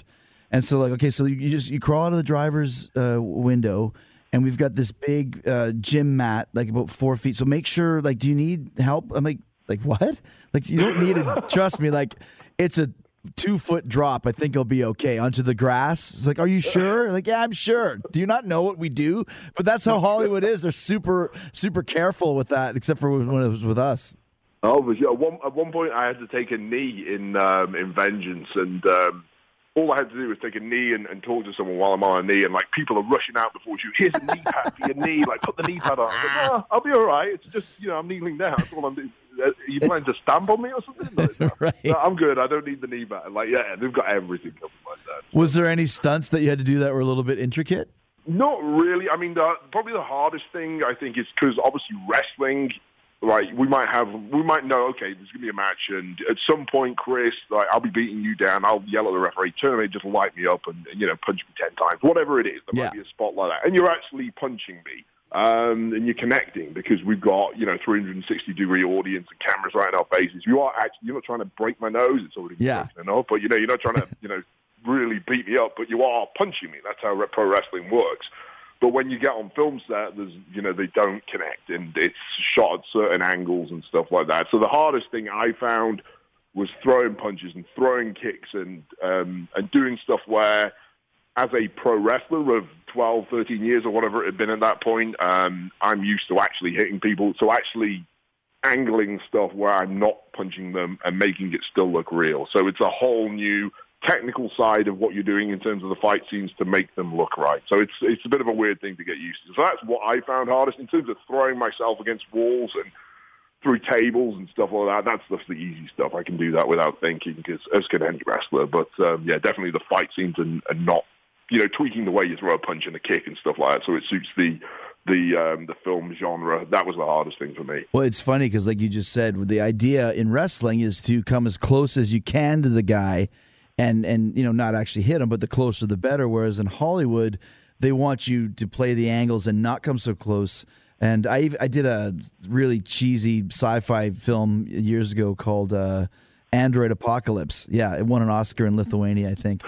And so like, okay, so you just you crawl out of the driver's uh, window, and we've got this big uh, gym mat, like about four feet. So make sure, like, do you need help? I'm like, like what? Like you don't need to. Trust me, like it's a two foot drop. I think it'll be okay onto the grass. It's like, are you sure? Like, yeah, I'm sure. Do you not know what we do? But that's how Hollywood is. They're super, super careful with that, except for when it was with us. Oh, but yeah, at one, at one point I had to take a knee in um, in Vengeance, and um, all I had to do was take a knee and, and talk to someone while I'm on a knee, and like people are rushing out before you. Here's a knee pad for your knee. Like, put the knee pad on. I'm like, oh, I'll be all right. It's just, you know, I'm kneeling down. That's all I'm doing. Are you planning to stamp on me or something? Like, no, right. no, I'm good. I don't need the knee pad. Like, yeah, they've got everything covered like that. Was there any stunts that you had to do that were a little bit intricate? Not really. I mean, the, probably the hardest thing I think is because obviously wrestling. Like, we might have, we might know, okay, there's going to be a match, and at some point, Chris, like, I'll be beating you down, I'll yell at the referee, turn around, just light me up, and, and, you know, punch me ten times, whatever it is. There yeah. might be a spot like that. And you're actually punching me, um, and you're connecting, because we've got, you know, three hundred sixty degree audience and cameras right in our faces. You are actually, you're not trying to break my nose, it's already yeah. broken enough, but, you know, you're not trying to, you know, really beat me up, but you are punching me. That's how pro wrestling works. But when you get on film set, there's, you know, they don't connect, and it's shot at certain angles and stuff like that. So the hardest thing I found was throwing punches and throwing kicks and um, and doing stuff where, as a pro wrestler of twelve, thirteen years or whatever it had been at that point, um, I'm used to actually hitting people. So actually angling stuff where I'm not punching them and making it still look real. So it's a whole new technical side of what you're doing in terms of the fight scenes to make them look right. So it's it's a bit of a weird thing to get used to. So that's what I found hardest in terms of throwing myself against walls and through tables and stuff like that. That's just the easy stuff. I can do that without thinking, because as can any wrestler. But um, yeah, definitely the fight scenes and, and not, you know, tweaking the way you throw a punch and a kick and stuff like that, so it suits the the um, the film genre. That was the hardest thing for me. Well, it's funny because, like you just said, the idea in wrestling is to come as close as you can to the guy. And, and you know, not actually hit him, but the closer the better. Whereas in Hollywood, they want you to play the angles and not come so close. And I I did a really cheesy sci-fi film years ago called uh, Android Apocalypse. Yeah, it won an Oscar in Lithuania, I think.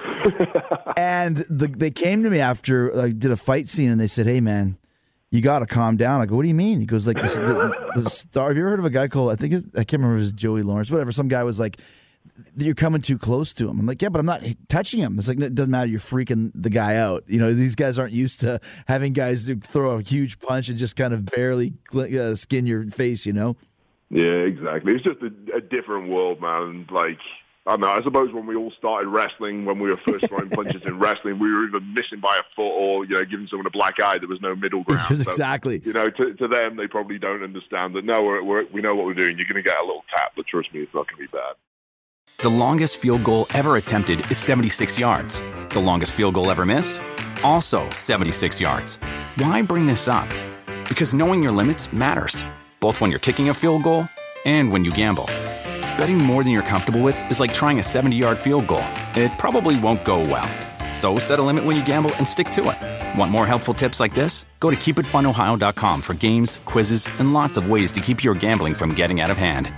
And the, they came to me after I did a fight scene, and they said, "Hey, man, you got to calm down." I go, "What do you mean?" He goes, "Like this, the, the star. Have you ever heard of a guy called, I think his, I can't remember if it was Joey Lawrence, whatever. Some guy was like, you're coming too close to him." I'm like, yeah, but I'm not touching him. It's like, it doesn't matter. You're freaking the guy out. You know, these guys aren't used to having guys throw a huge punch and just kind of barely uh, skin your face, you know? Yeah, exactly. It's just a, a different world, man. And like, I don't know, I suppose when we all started wrestling, when we were first throwing punches in wrestling, we were either missing by a foot or, you know, giving someone a black eye. There was no middle ground. So, exactly. You know, to, to them, they probably don't understand that, no, we're, we're, we know what we're doing. You're going to get a little tap, but trust me, it's not going to be bad. The longest field goal ever attempted is seventy-six yards. The longest field goal ever missed? Also seventy-six yards. Why bring this up? Because knowing your limits matters, both when you're kicking a field goal and when you gamble. Betting more than you're comfortable with is like trying a seventy-yard field goal. It probably won't go well. So set a limit when you gamble and stick to it. Want more helpful tips like this? Go to keep it fun ohio dot com for games, quizzes, and lots of ways to keep your gambling from getting out of hand.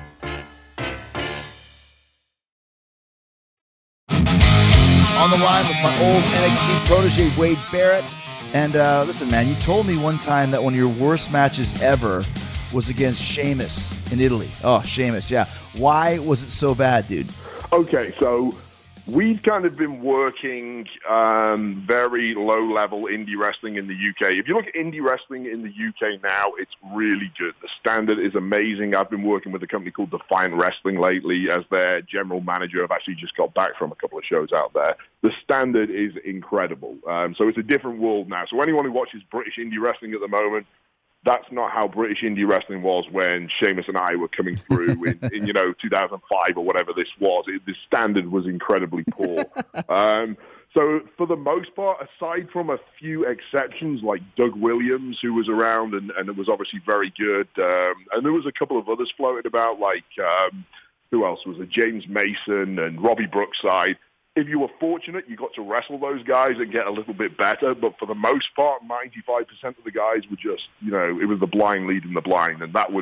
On the line with my old N X T protege, Wade Barrett. And uh, listen, man, you told me one time that one of your worst matches ever was against Sheamus in Italy. Oh, Sheamus, yeah. Why was it so bad, dude? Okay, so we've kind of been working um, very low-level indie wrestling in the U K. If you look at indie wrestling in the U K now, it's really good. The standard is amazing. I've been working with a company called Defiant Wrestling lately as their general manager. I've actually just got back from a couple of shows out there. The standard is incredible. Um, so it's a different world now. So anyone who watches British indie wrestling at the moment, that's not how British indie wrestling was when Sheamus and I were coming through in, in you know, two thousand five or whatever this was. It, the standard was incredibly poor. um, so for the most part, aside from a few exceptions like Doug Williams, who was around and, and it was obviously very good, um, and there was a couple of others floated about, like, um, who else was it? James Mason and Robbie Brookside. If you were fortunate, you got to wrestle those guys and get a little bit better. But for the most part, ninety-five percent of the guys were just, you know, it was the blind leading the blind. And that would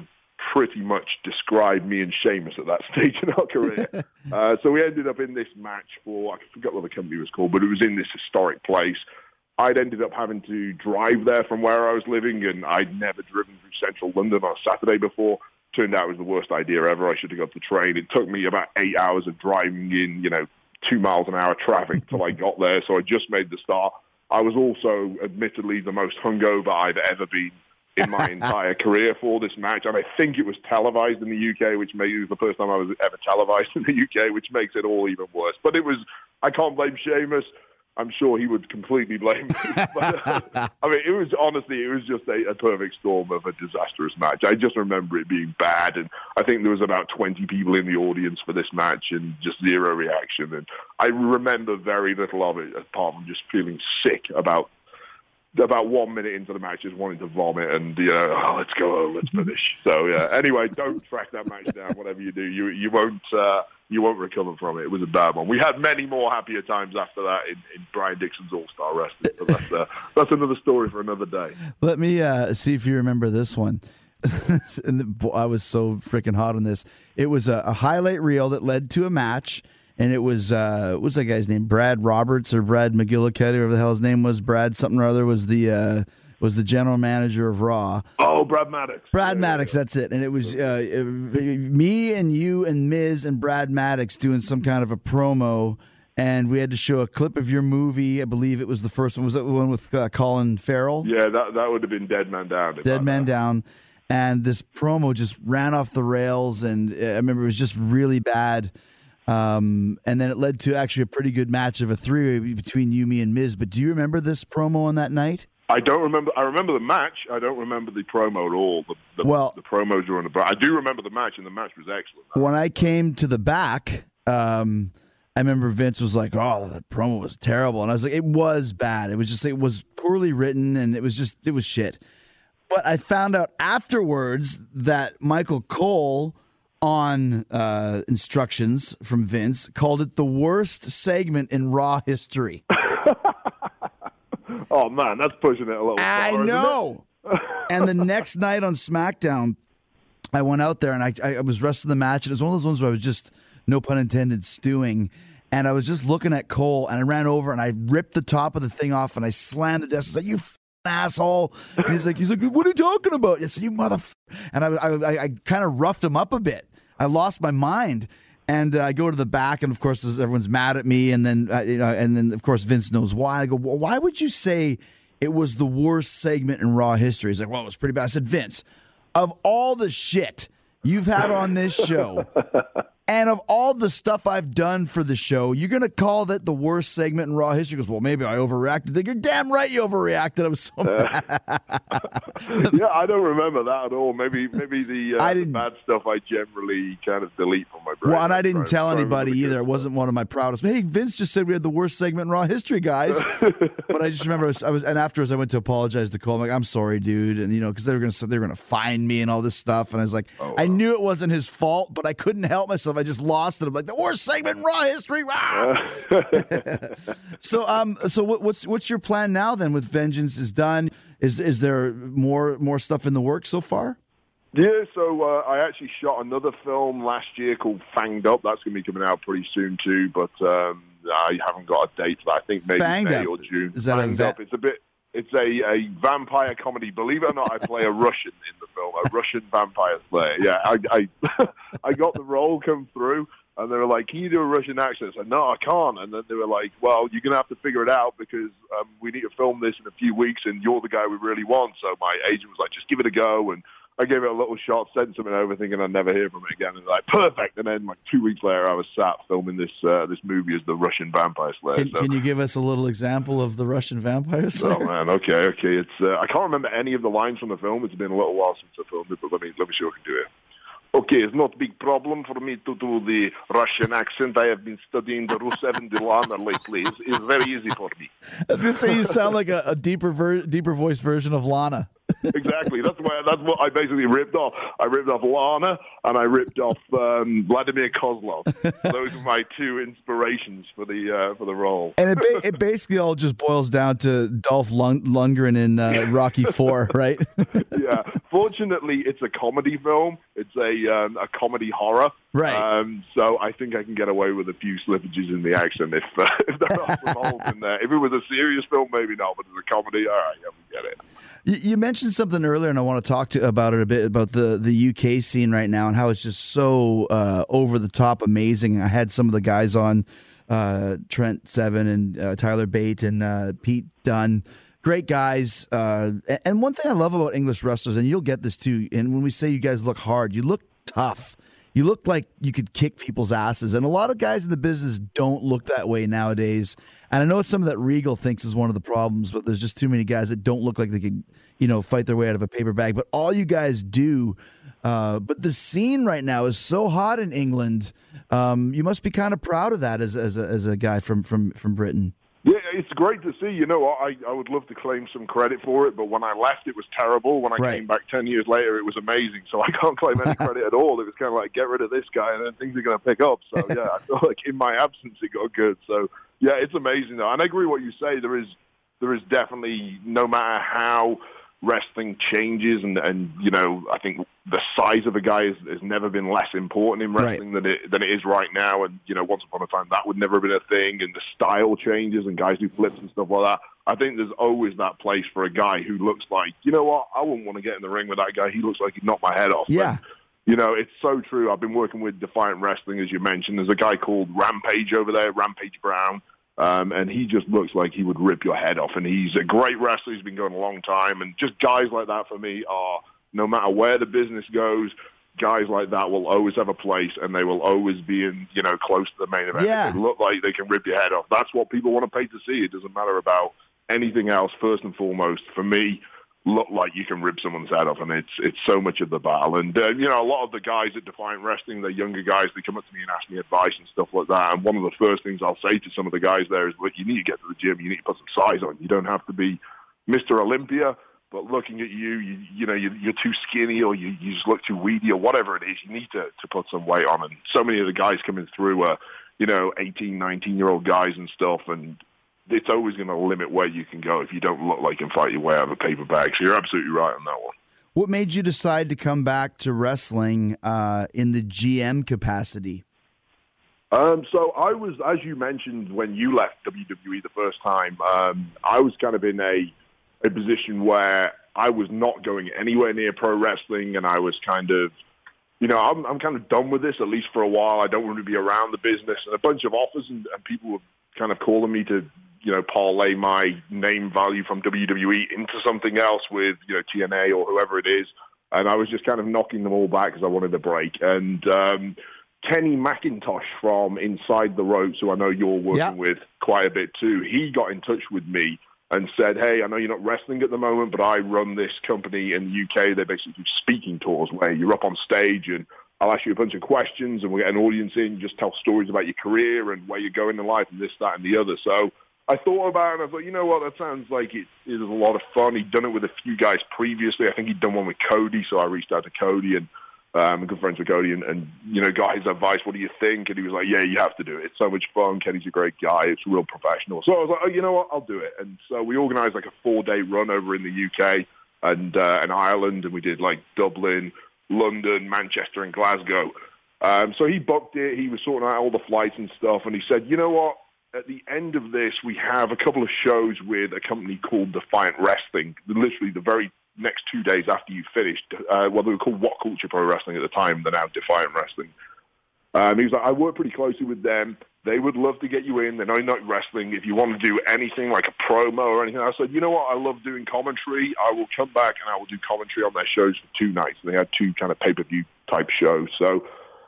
pretty much described me and Sheamus at that stage in our career. uh, so we ended up in this match for, I forgot what the company was called, but it was in this historic place. I'd ended up having to drive there from where I was living, and I'd never driven through central London on a Saturday before. Turned out it was the worst idea ever. I should have got the train. It took me about eight hours of driving in, you know, two miles an hour traffic till I got there. So I just made the start. I was also admittedly the most hungover I've ever been in my entire career for this match. And I think it was televised in the U K, which made it was the first time I was ever televised in the U K, which makes it all even worse. But it was, I can't blame Sheamus. I'm sure he would completely blame me. But, uh, I mean, it was honestly, it was just a, a perfect storm of a disastrous match. I just remember it being bad, and I think there was about twenty people in the audience for this match, and just zero reaction. And I remember very little of it, apart from just feeling sick about about one minute into the match, just wanting to vomit, and you know, oh, let's go home, let's finish. So yeah. Anyway, don't track that match down. Whatever you do, you you won't. Uh, You won't recover from it. It was a bad one. We had many more happier times after that in, in Brian Dixon's All-Star Wrestling. But that's, uh, that's another story for another day. Let me uh, see if you remember this one. and the, I was so freaking hot on this. It was a, a highlight reel that led to a match, and it was uh, what was that guy's name? Brad Roberts or Brad McGillicuddy, whatever the hell his name was. Brad something or other was the uh, was the general manager of Raw. Oh, Brad Maddox. Brad yeah, Maddox, yeah. that's it. And it was uh, it, me and you and Miz and Brad Maddox doing some kind of a promo, and we had to show a clip of your movie. I believe it was the first one. Was that the one with uh, Colin Farrell? Yeah, that that would have been Dead Man Down. Dead Man Down. And this promo just ran off the rails, and I remember it was just really bad. Um, and then it led to actually a pretty good match of a three-way between you, me, and Miz. But do you remember this promo on that night? I don't remember. I remember the match. I don't remember the promo at all. The, the, well, the promos were on the. I do remember the match, and the match was excellent. When I came to the back, um, I remember Vince was like, "Oh, the promo was terrible," and I was like, "It was bad. It was just it was poorly written, and it was just it was shit." But I found out afterwards that Michael Cole, on uh, instructions from Vince, called it the worst segment in Raw history. Oh, man, that's pushing it a little I far, know. And the next night on SmackDown, I went out there and I, I was wrestling the match, and it was one of those ones where I was just, no pun intended, stewing. And I was just looking at Cole, and I ran over and I ripped the top of the thing off and I slammed the desk. I was like, "You f- asshole!" And he's like, "He's like, what are you talking about?" I said, "You mother." And I, I, I kind of roughed him up a bit. I lost my mind. And uh, I go to the back, and of course, everyone's mad at me. And then, uh, you know, and then of course, Vince knows why. I go, well, "Why would you say it was the worst segment in Raw history?" He's like, "Well, it was pretty bad." I said, "Vince, of all the shit you've had on this show, and of all the stuff I've done for the show, you're gonna call that the worst segment in Raw history?" He goes, "Well, maybe I overreacted." Like, "You're damn right you overreacted." I was so mad. Yeah, I don't remember that at all. Maybe maybe the, uh, I the didn't- bad stuff I generally kind of delete from my brain. Well, and I didn't Try- tell try to anybody remember either. good It wasn't one of my proudest. Hey, Vince just said we had the worst segment in Raw history, guys. But I just remember I was, I was, and afterwards I went to apologize to Cole. I'm like, "I'm sorry, dude," and you know, because they were gonna they were gonna find me and all this stuff, and I was like, Oh, wow. I knew it wasn't his fault, but I couldn't help myself. I just lost it. I'm like, the worst segment in Raw history. Rah! so, um, so what, what's what's your plan now then? With Vengeance is done. Is is there more more stuff in the works so far? Yeah, so uh, I actually shot another film last year called Fanged Up. That's going to be coming out pretty soon too, but um, I haven't got a date for that. I think maybe Fanged May Up. or June. Is that a Fanged va- Up. It's a bit. It's a, a vampire comedy. Believe it or not, I play a Russian in the film, a Russian vampire slayer. Yeah, I I, I got the role come through, and they were like, "Can you do a Russian accent?" I said, "No, I can't." And then they were like, "Well, you're going to have to figure it out because um, we need to film this in a few weeks, and you're the guy we really want." So my agent was like, "Just give it a go." And I gave it a little shot, sent something over, thinking I'd never hear from it again. And they're like, "Perfect." And then like two weeks later, I was sat filming this uh, this movie as the Russian vampire slayer. Can, so, can you give us a little example of the Russian vampire slayer? Oh man, okay, okay. It's uh, I can't remember any of the lines from the film. It's been a little while since I filmed it, but let me let me see what I can do it. Okay, it's not a big problem for me to do the Russian accent. I have been studying the Rusev and Dilana lately. It's, it's very easy for me. I was gonna say you sound like a, a deeper ver- deeper voice version of Lana. Exactly. That's what that's what I basically ripped off. I ripped off Lana and I ripped off um, Vladimir Kozlov. Those are my two inspirations for the uh, for the role. And it, ba- it basically all just boils down to Dolph Lund- Lundgren in uh, Rocky Four, right? Yeah. Fortunately, it's a comedy film. It's a um, a comedy horror. Right. Um, so I think I can get away with a few slippages in the action if uh, if there are some holes in there. If it was a serious film, maybe not. But it's a comedy, all right, yeah, we get it. You, you mentioned something earlier, and I want to talk to about it a bit about the the U K scene right now and how it's just so uh, over the top amazing. I had some of the guys on, uh, Trent Seven and uh, Tyler Bate and uh, Pete Dunne. Great guys. Uh, and one thing I love about English wrestlers, and you'll get this too, and when we say you guys look hard, you look tough. You look like you could kick people's asses. And a lot of guys in the business don't look that way nowadays. And I know it's some of that Regal thinks is one of the problems, but there's just too many guys that don't look like they could, you know, fight their way out of a paper bag. But all you guys do. Uh, but the scene right now is so hot in England. Um, you must be kind of proud of that as as a, as a guy from, from, from Britain. Yeah, it's great to see. You know, I, I would love to claim some credit for it, but when I left, it was terrible. When I Right. came back ten years later, it was amazing. So I can't claim any credit at all. It was kind of like, get rid of this guy, and then things are going to pick up. So, yeah, I feel like in my absence, it got good. So, yeah, it's amazing, though. And I agree with what you say. There is, there is definitely, no matter how wrestling changes, and, and you know, I think the size of a guy has, has never been less important in wrestling right. than it than it is right now. And you know, once upon a time that would never have been a thing. And the style changes, and guys do flips and stuff like that. I think there's always that place for a guy who looks like, you know what, I wouldn't want to get in the ring with that guy. He looks like he'd knock my head off. Yeah. And, you know, it's so true. I've been working with Defiant Wrestling, as you mentioned. There's a guy called Rampage over there, Rampage Brown. Um, and he just looks like he would rip your head off. And he's a great wrestler. He's been going a long time. And just guys like that for me are, no matter where the business goes, guys like that will always have a place, and they will always be in, you know, close to the main event. Yeah. They look like they can rip your head off. That's what people want to pay to see. It doesn't matter about anything else. First and foremost, for me, look like you can rip someone's head off, and it's it's so much of the battle. And, uh, you know, a lot of the guys at Defiant Wrestling, they're younger guys, they come up to me and ask me advice and stuff like that. And one of the first things I'll say to some of the guys there is, look, you need to get to the gym, you need to put some size on. You don't have to be Mister Olympia, but looking at you, you, you know, you, you're too skinny, or you, you just look too weedy, or whatever it is. You need to, to put some weight on. And so many of the guys coming through are, you know, eighteen, nineteen-year-old guys and stuff, and it's always going to limit where you can go if you don't look like you can fight your way out of a paper bag. So you're absolutely right on that one. What made you decide to come back to wrestling uh, in the G M capacity? Um, so I was, as you mentioned, when you left W W E the first time, um, I was kind of in a, a position where I was not going anywhere near pro wrestling, and I was kind of, you know, I'm, I'm kind of done with this, at least for a while. I don't want to be around the business. And a bunch of offers, and, and people were kind of calling me to, you know, parlay my name value from W W E into something else with, you know, T N A or whoever it is. And I was just kind of knocking them all back because I wanted a break. And um, Kenny McIntosh from Inside the Ropes, who I know you're working yeah. with quite a bit too, he got in touch with me and said, hey, I know you're not wrestling at the moment, but I run this company in the U K. They basically do speaking tours where you're up on stage, and I'll ask you a bunch of questions, and we'll get an audience in, just tell stories about your career and where you're going in life and this, that, and the other. So I thought about it, and I thought, you know what, that sounds like it is a lot of fun. He'd done it with a few guys previously. I think he'd done one with Cody, so I reached out to Cody, and um, I'm good friends with Cody, and, and, you know, got his advice, what do you think? And he was like, yeah, you have to do it. It's so much fun. Kenny's a great guy. It's real professional. So I was like, oh, you know what, I'll do it. And so we organized like a four-day run over in the U K and, uh, and Ireland, and we did like Dublin, London, Manchester, and Glasgow. Um, so he booked it. He was sorting out all the flights and stuff, and he said, you know what? At the end of this, we have a couple of shows with a company called Defiant Wrestling. Literally the very next two days after you finished, uh, well, they were called What Culture Pro Wrestling at the time. They're now Defiant Wrestling. Um, he was like, I work pretty closely with them. They would love to get you in. They know you're not wrestling. If you want to do anything like a promo or anything, I said, you know what? I love doing commentary. I will come back and I will do commentary on their shows for two nights. And they had two kind of pay-per-view type shows. So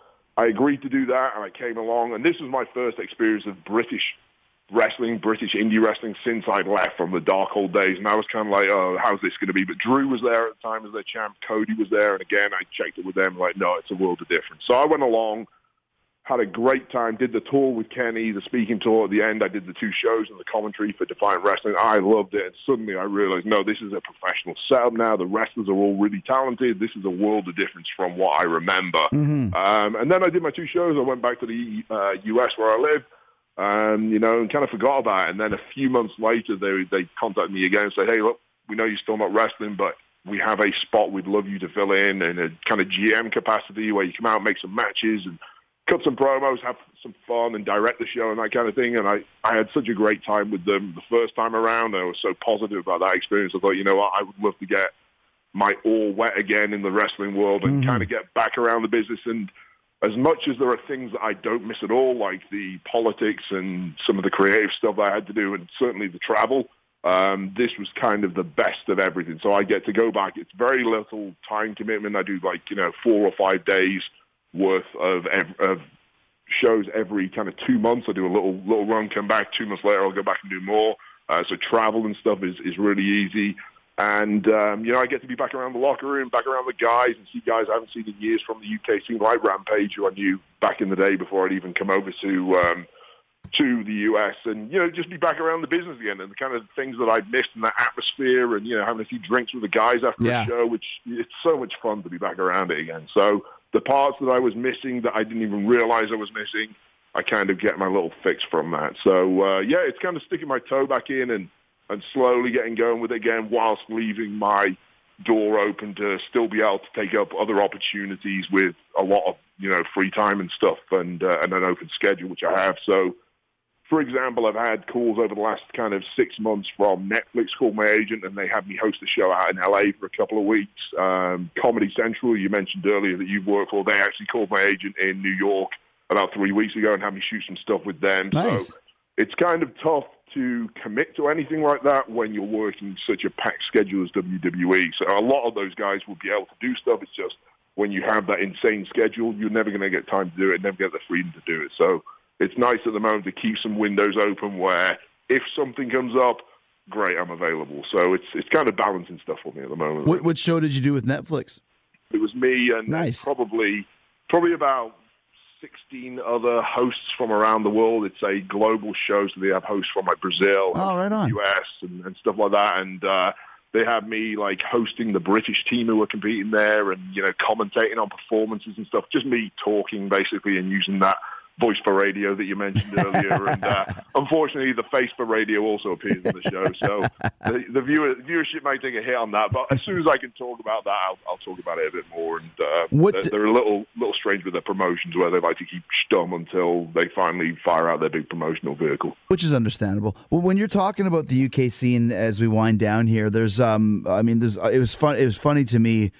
I agreed to do that, and I came along. And this was my first experience of British wrestling, British indie wrestling, since I'd left from the dark old days. And I was kind of like, oh, how's this going to be? But Drew was there at the time as their champ. Cody was there. And again, I checked it with them, like, no, it's a world of difference. So I went along, had a great time, did the tour with Kenny, the speaking tour at the end. I did the two shows and the commentary for Defiant Wrestling. I loved it. And suddenly I realized, no, this is a professional setup now. The wrestlers are all really talented. This is a world of difference from what I remember. Mm-hmm. Um, and then I did my two shows. I went back to the uh, U S where I live, um, you know, and kind of forgot about it. And then a few months later, they, they contacted me again and said, hey, look, we know you're still not wrestling, but we have a spot we'd love you to fill in in a kind of G M capacity where you come out, make some matches, and cut some promos, have some fun, and direct the show and that kind of thing. And I, I had such a great time with them the first time around. I was so positive about that experience. I thought, you know what, I would love to get my all wet again in the wrestling world and mm-hmm. kind of get back around the business. And as much as there are things that I don't miss at all, like the politics and some of the creative stuff that I had to do, and certainly the travel, Um, this was kind of the best of everything. So I get to go back. It's very little time commitment. I do like, you know, four or five days worth of, of shows every kind of two months. I do a little little run, come back. Two months later, I'll go back and do more. Uh, so travel and stuff is, is really easy. And, um, you know, I get to be back around the locker room, back around the guys, and see guys I haven't seen in years from the U K scene, like Rampage, who I knew back in the day before I'd even come over to um, to the U S, and, you know, just be back around the business again, and the kind of things that I'd missed in that atmosphere, and, you know, having a few drinks with the guys after yeah. the show, which it's so much fun to be back around it again. So the parts that I was missing that I didn't even realize I was missing, I kind of get my little fix from that. So, uh, yeah, it's kind of sticking my toe back in and, and slowly getting going with it again whilst leaving my door open to still be able to take up other opportunities with a lot of, you know, free time and stuff, and, uh, and an open schedule, which I have. So, for example, I've had calls over the last kind of six months from Netflix, called my agent, and they had me host a show out in L A for a couple of weeks. Um, Comedy Central, you mentioned earlier that you've worked for, they actually called my agent in New York about three weeks ago and had me shoot some stuff with them. Nice. So it's kind of tough to commit to anything like that when you're working such a packed schedule as W W E. So a lot of those guys will be able to do stuff. It's just when you have that insane schedule, you're never going to get time to do it, never get the freedom to do it. So it's nice at the moment to keep some windows open where if something comes up, great, I'm available. So it's it's kind of balancing stuff for me at the moment. What, what show did you do with Netflix? It was me and nice. probably probably about sixteen other hosts from around the world. It's a global show, so they have hosts from like Brazil, oh, right on. the U S, and, and stuff like that. And uh, they have me like hosting the British team who were competing there, and, you know, commentating on performances and stuff. Just me talking basically and using that voice for radio that you mentioned earlier, and uh, unfortunately the face for radio also appears in the show, so the, the viewer, viewership might take a hit on that, but as soon as I can talk about that, I'll, I'll talk about it a bit more. And uh, what they're, they're a little little strange with their promotions, where they like to keep stum until they finally fire out their big promotional vehicle, which is understandable. Well, when you're talking about the U K scene as we wind down here, there's um I mean there's it was fun it was funny to me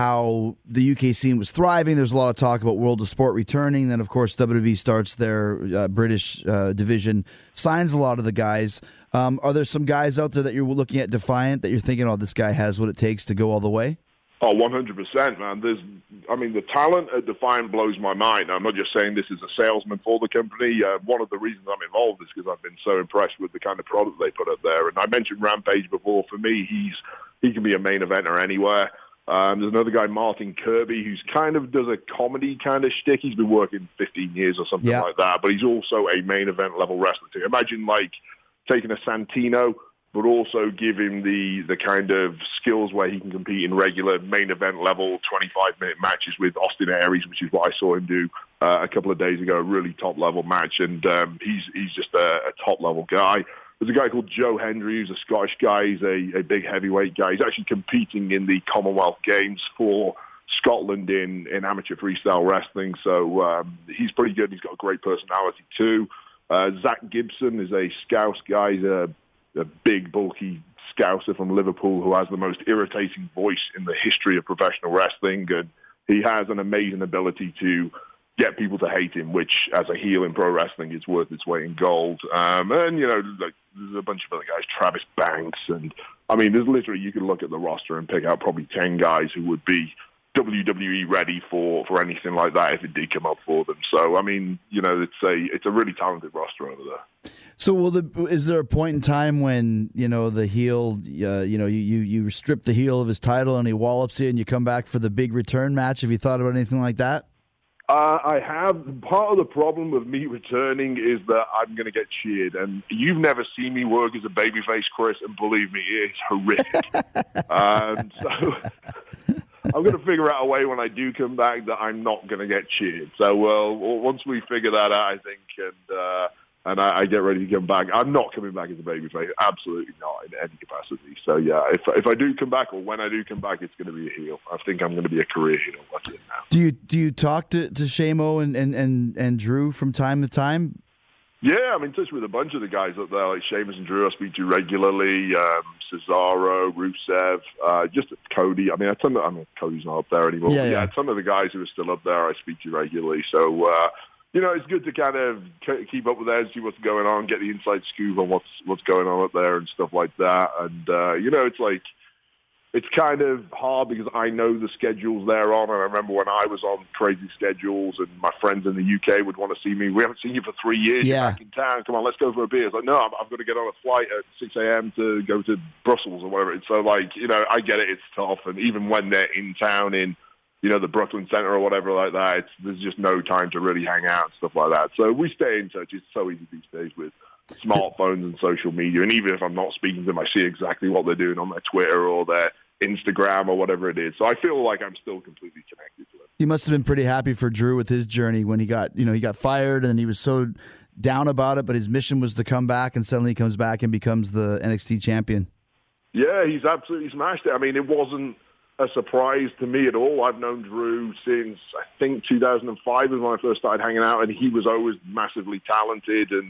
how the U K scene was thriving. There's a lot of talk about World of Sport returning. Then, of course, W W E starts their uh, British uh, division, signs a lot of the guys. Um, are there some guys out there that you're looking at Defiant that you're thinking, oh, this guy has what it takes to go all the way? Oh, one hundred percent, man. There's, I mean, the talent at Defiant blows my mind. I'm not just saying this as a salesman for the company. Uh, one of the reasons I'm involved is because I've been so impressed with the kind of product they put up there. And I mentioned Rampage before. For me, he's he can be a main eventer anywhere. Um, there's another guy, Martin Kirby, who's kind of does a comedy kind of shtick. He's been working fifteen years or something yeah. like that, but he's also a main event level wrestler too. Imagine like taking a Santino, but also give him the, the kind of skills where he can compete in regular main event level twenty-five minute matches with Austin Aries, which is what I saw him do uh, a couple of days ago, a really top level match. And um, he's, he's just a, a top level guy. There's a guy called Joe Hendry, who's a Scottish guy. He's a, a big heavyweight guy. He's actually competing in the Commonwealth Games for Scotland in, in amateur freestyle wrestling. So um, he's pretty good. He's got a great personality too. Uh, Zach Gibson is a Scouse guy. He's a, a big, bulky Scouser from Liverpool who has the most irritating voice in the history of professional wrestling. And he has an amazing ability to get people to hate him, which as a heel in pro wrestling is worth its weight in gold. Um, and, you know, like, there's a bunch of other guys, Travis Banks. And, I mean, there's literally, you could look at the roster and pick out probably ten guys who would be W W E ready for, for anything like that if it did come up for them. So, I mean, you know, it's a it's a really talented roster over there. So, will the is there a point in time when, you know, the heel, uh, you know, you, you, you strip the heel of his title and he wallops you and you come back for the big return match? Have you thought about anything like that? Uh, I have. Part of the problem with me returning is that I'm going to get cheered. And you've never seen me work as a babyface, Chris, and believe me, it's horrific. um, so I'm going to figure out a way when I do come back that I'm not going to get cheered. So uh, once we figure that out, I think, and uh, and I, I get ready to come back, I'm not coming back as a babyface. Absolutely not in any capacity. So, yeah, if if I do come back, or when I do come back, it's going to be a heel. I think I'm going to be a career heel. That's it now. Do you do you talk to, to Shamo and, and, and, and Drew from time to time? Yeah, I'm in touch with a bunch of the guys up there, like Sheamus and Drew. I speak to regularly. Um, Cesaro, Rusev, uh, just Cody. I mean, a ton of, I mean, Cody's not up there anymore. Yeah, but yeah, yeah. a ton of the guys who are still up there, I speak to regularly. So, uh, you know, it's good to kind of keep up with that and see what's going on, get the inside scoop on what's what's going on up there and stuff like that. And uh, you know, it's like. It's kind of hard because I know the schedules they're on, and I remember when I was on crazy schedules and my friends in the U K would want to see me. We haven't seen you for three years. Yeah. You're back in town. Come on, let's go for a beer. It's like, no, I'm, I'm going to get on a flight at six a.m. to go to Brussels or whatever. So, like, you know, I get it. It's tough. And even when they're in town in, you know, the Brooklyn Center or whatever like that, it's, there's just no time to really hang out and stuff like that. So we stay in touch. It's so easy these days with smartphones and social media. And even if I'm not speaking to them, I see exactly what they're doing on their Twitter or their Instagram or whatever it is. So I feel like I'm still completely connected to it. You must have been pretty happy for Drew with his journey when he got, you know, he got fired and he was so down about it, but his mission was to come back, and suddenly he comes back and becomes the N X T champion. Yeah, he's absolutely smashed it. I mean, it wasn't a surprise to me at all. I've known Drew since, I think, two thousand five was when I first started hanging out, and he was always massively talented. And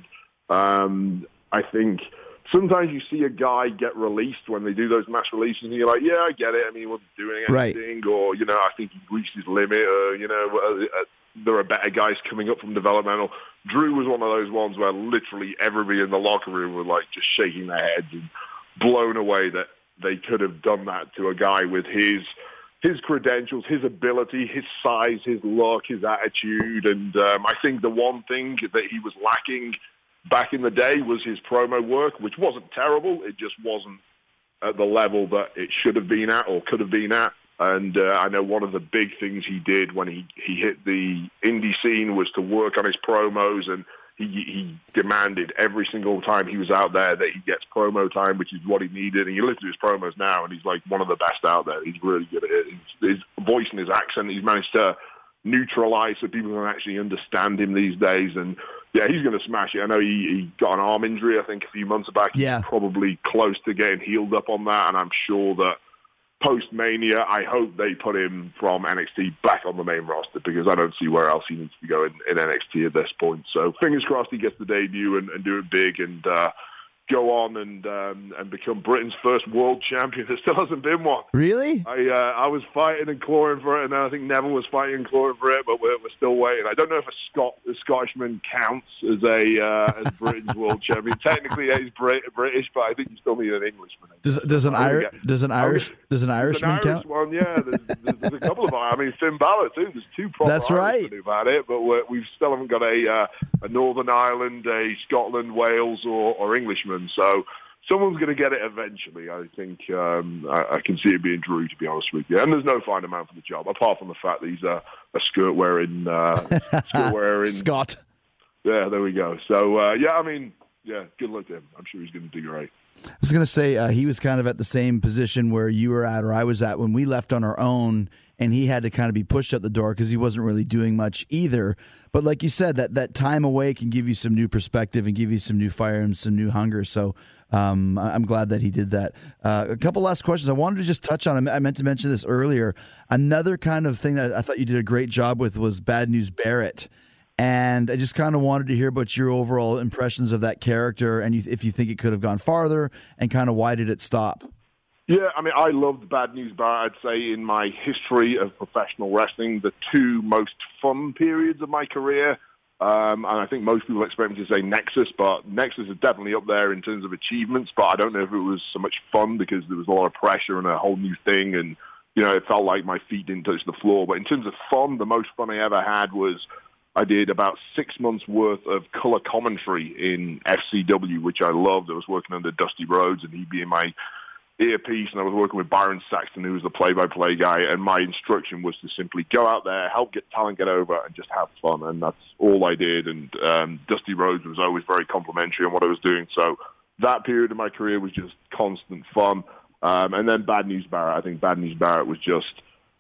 um, I think sometimes you see a guy get released when they do those mass releases, and you're like, yeah, I get it. I mean, he wasn't doing anything, right. Or, you know, I think he reached his limit, or, you know, uh, uh, there are better guys coming up from developmental. Drew was one of those ones where literally everybody in the locker room were, like, just shaking their heads and blown away that they could have done that to a guy with his his credentials, his ability, his size, his look, his attitude. And um, I think the one thing that he was lacking back in the day was his promo work, which wasn't terrible. It just wasn't at the level that it should have been at or could have been at. And uh, I know one of the big things he did when he, he hit the indie scene was to work on his promos, and he, he demanded every single time he was out there that he gets promo time, which is what he needed. And you listen to his promos now, and he's like one of the best out there. He's really good at it. His, his voice and his accent, he's managed to neutralize so people can actually understand him these days. And yeah, he's going to smash it. I know he, he got an arm injury, I think, a few months back. Yeah. He's probably close to getting healed up on that, and I'm sure that post-Mania, I hope they put him from N X T back on the main roster, because I don't see where else he needs to go in, in N X T at this point. So fingers crossed he gets the debut and, and do it big and uh, go on and um, and become Britain's first world champion. There still hasn't been one. Really? I uh, I was fighting and clawing for it, and I think Neville was fighting and clawing for it, but we're, we're still waiting. I don't know if a Scot, a Scotsman counts as a uh, as Britain's world champion. Technically, he's Brit- British, but I think you still need an Englishman. Does, does an Irish does an Irish does an Irishman Irish count? One, yeah. There's, there's, there's a couple of. I mean, Finn Balor too. There's two proper That's right. Irishmen who've had it, but we're, we still haven't got a uh, a Northern Ireland, a Scotland, Wales, or, or Englishman. So someone's going to get it eventually. I think um, I, I can see it being Drew, to be honest with you. And there's no finer man for the job, apart from the fact that he's a, a skirt wearing uh, skirt wearing Scott. Yeah, there we go. So uh, yeah, I mean, yeah, good luck to him. I'm sure he's going to do great. I was going to say uh, he was kind of at the same position where you were at or I was at when we left on our own, and he had to kind of be pushed out the door because he wasn't really doing much either. But like you said, that, that time away can give you some new perspective and give you some new fire and some new hunger. So um, I'm glad that he did that. Uh, a couple last questions. I wanted to just touch on, I meant to mention this earlier. Another kind of thing that I thought you did a great job with was Bad News Barrett. And I just kind of wanted to hear about your overall impressions of that character, and you, if you think it could have gone farther, and kind of why did it stop? Yeah, I mean, I loved Bad News Barrett. I'd say in my history of professional wrestling, the two most fun periods of my career. Um, and I think most people expect me to say Nexus, but Nexus is definitely up there in terms of achievements. But I don't know if it was so much fun because there was a lot of pressure and a whole new thing, and you know, it felt like my feet didn't touch the floor. But in terms of fun, the most fun I ever had was I did about six months worth of color commentary in F C W, which I loved. I was working under Dusty Rhodes, and he'd be in my earpiece, and I was working with Byron Saxton, who was the play-by-play guy, and my instruction was to simply go out there, help get talent get over, and just have fun, and that's all I did. And um, Dusty Rhodes was always very complimentary on what I was doing, so that period of my career was just constant fun. Um, and then Bad News Barrett, I think Bad News Barrett was just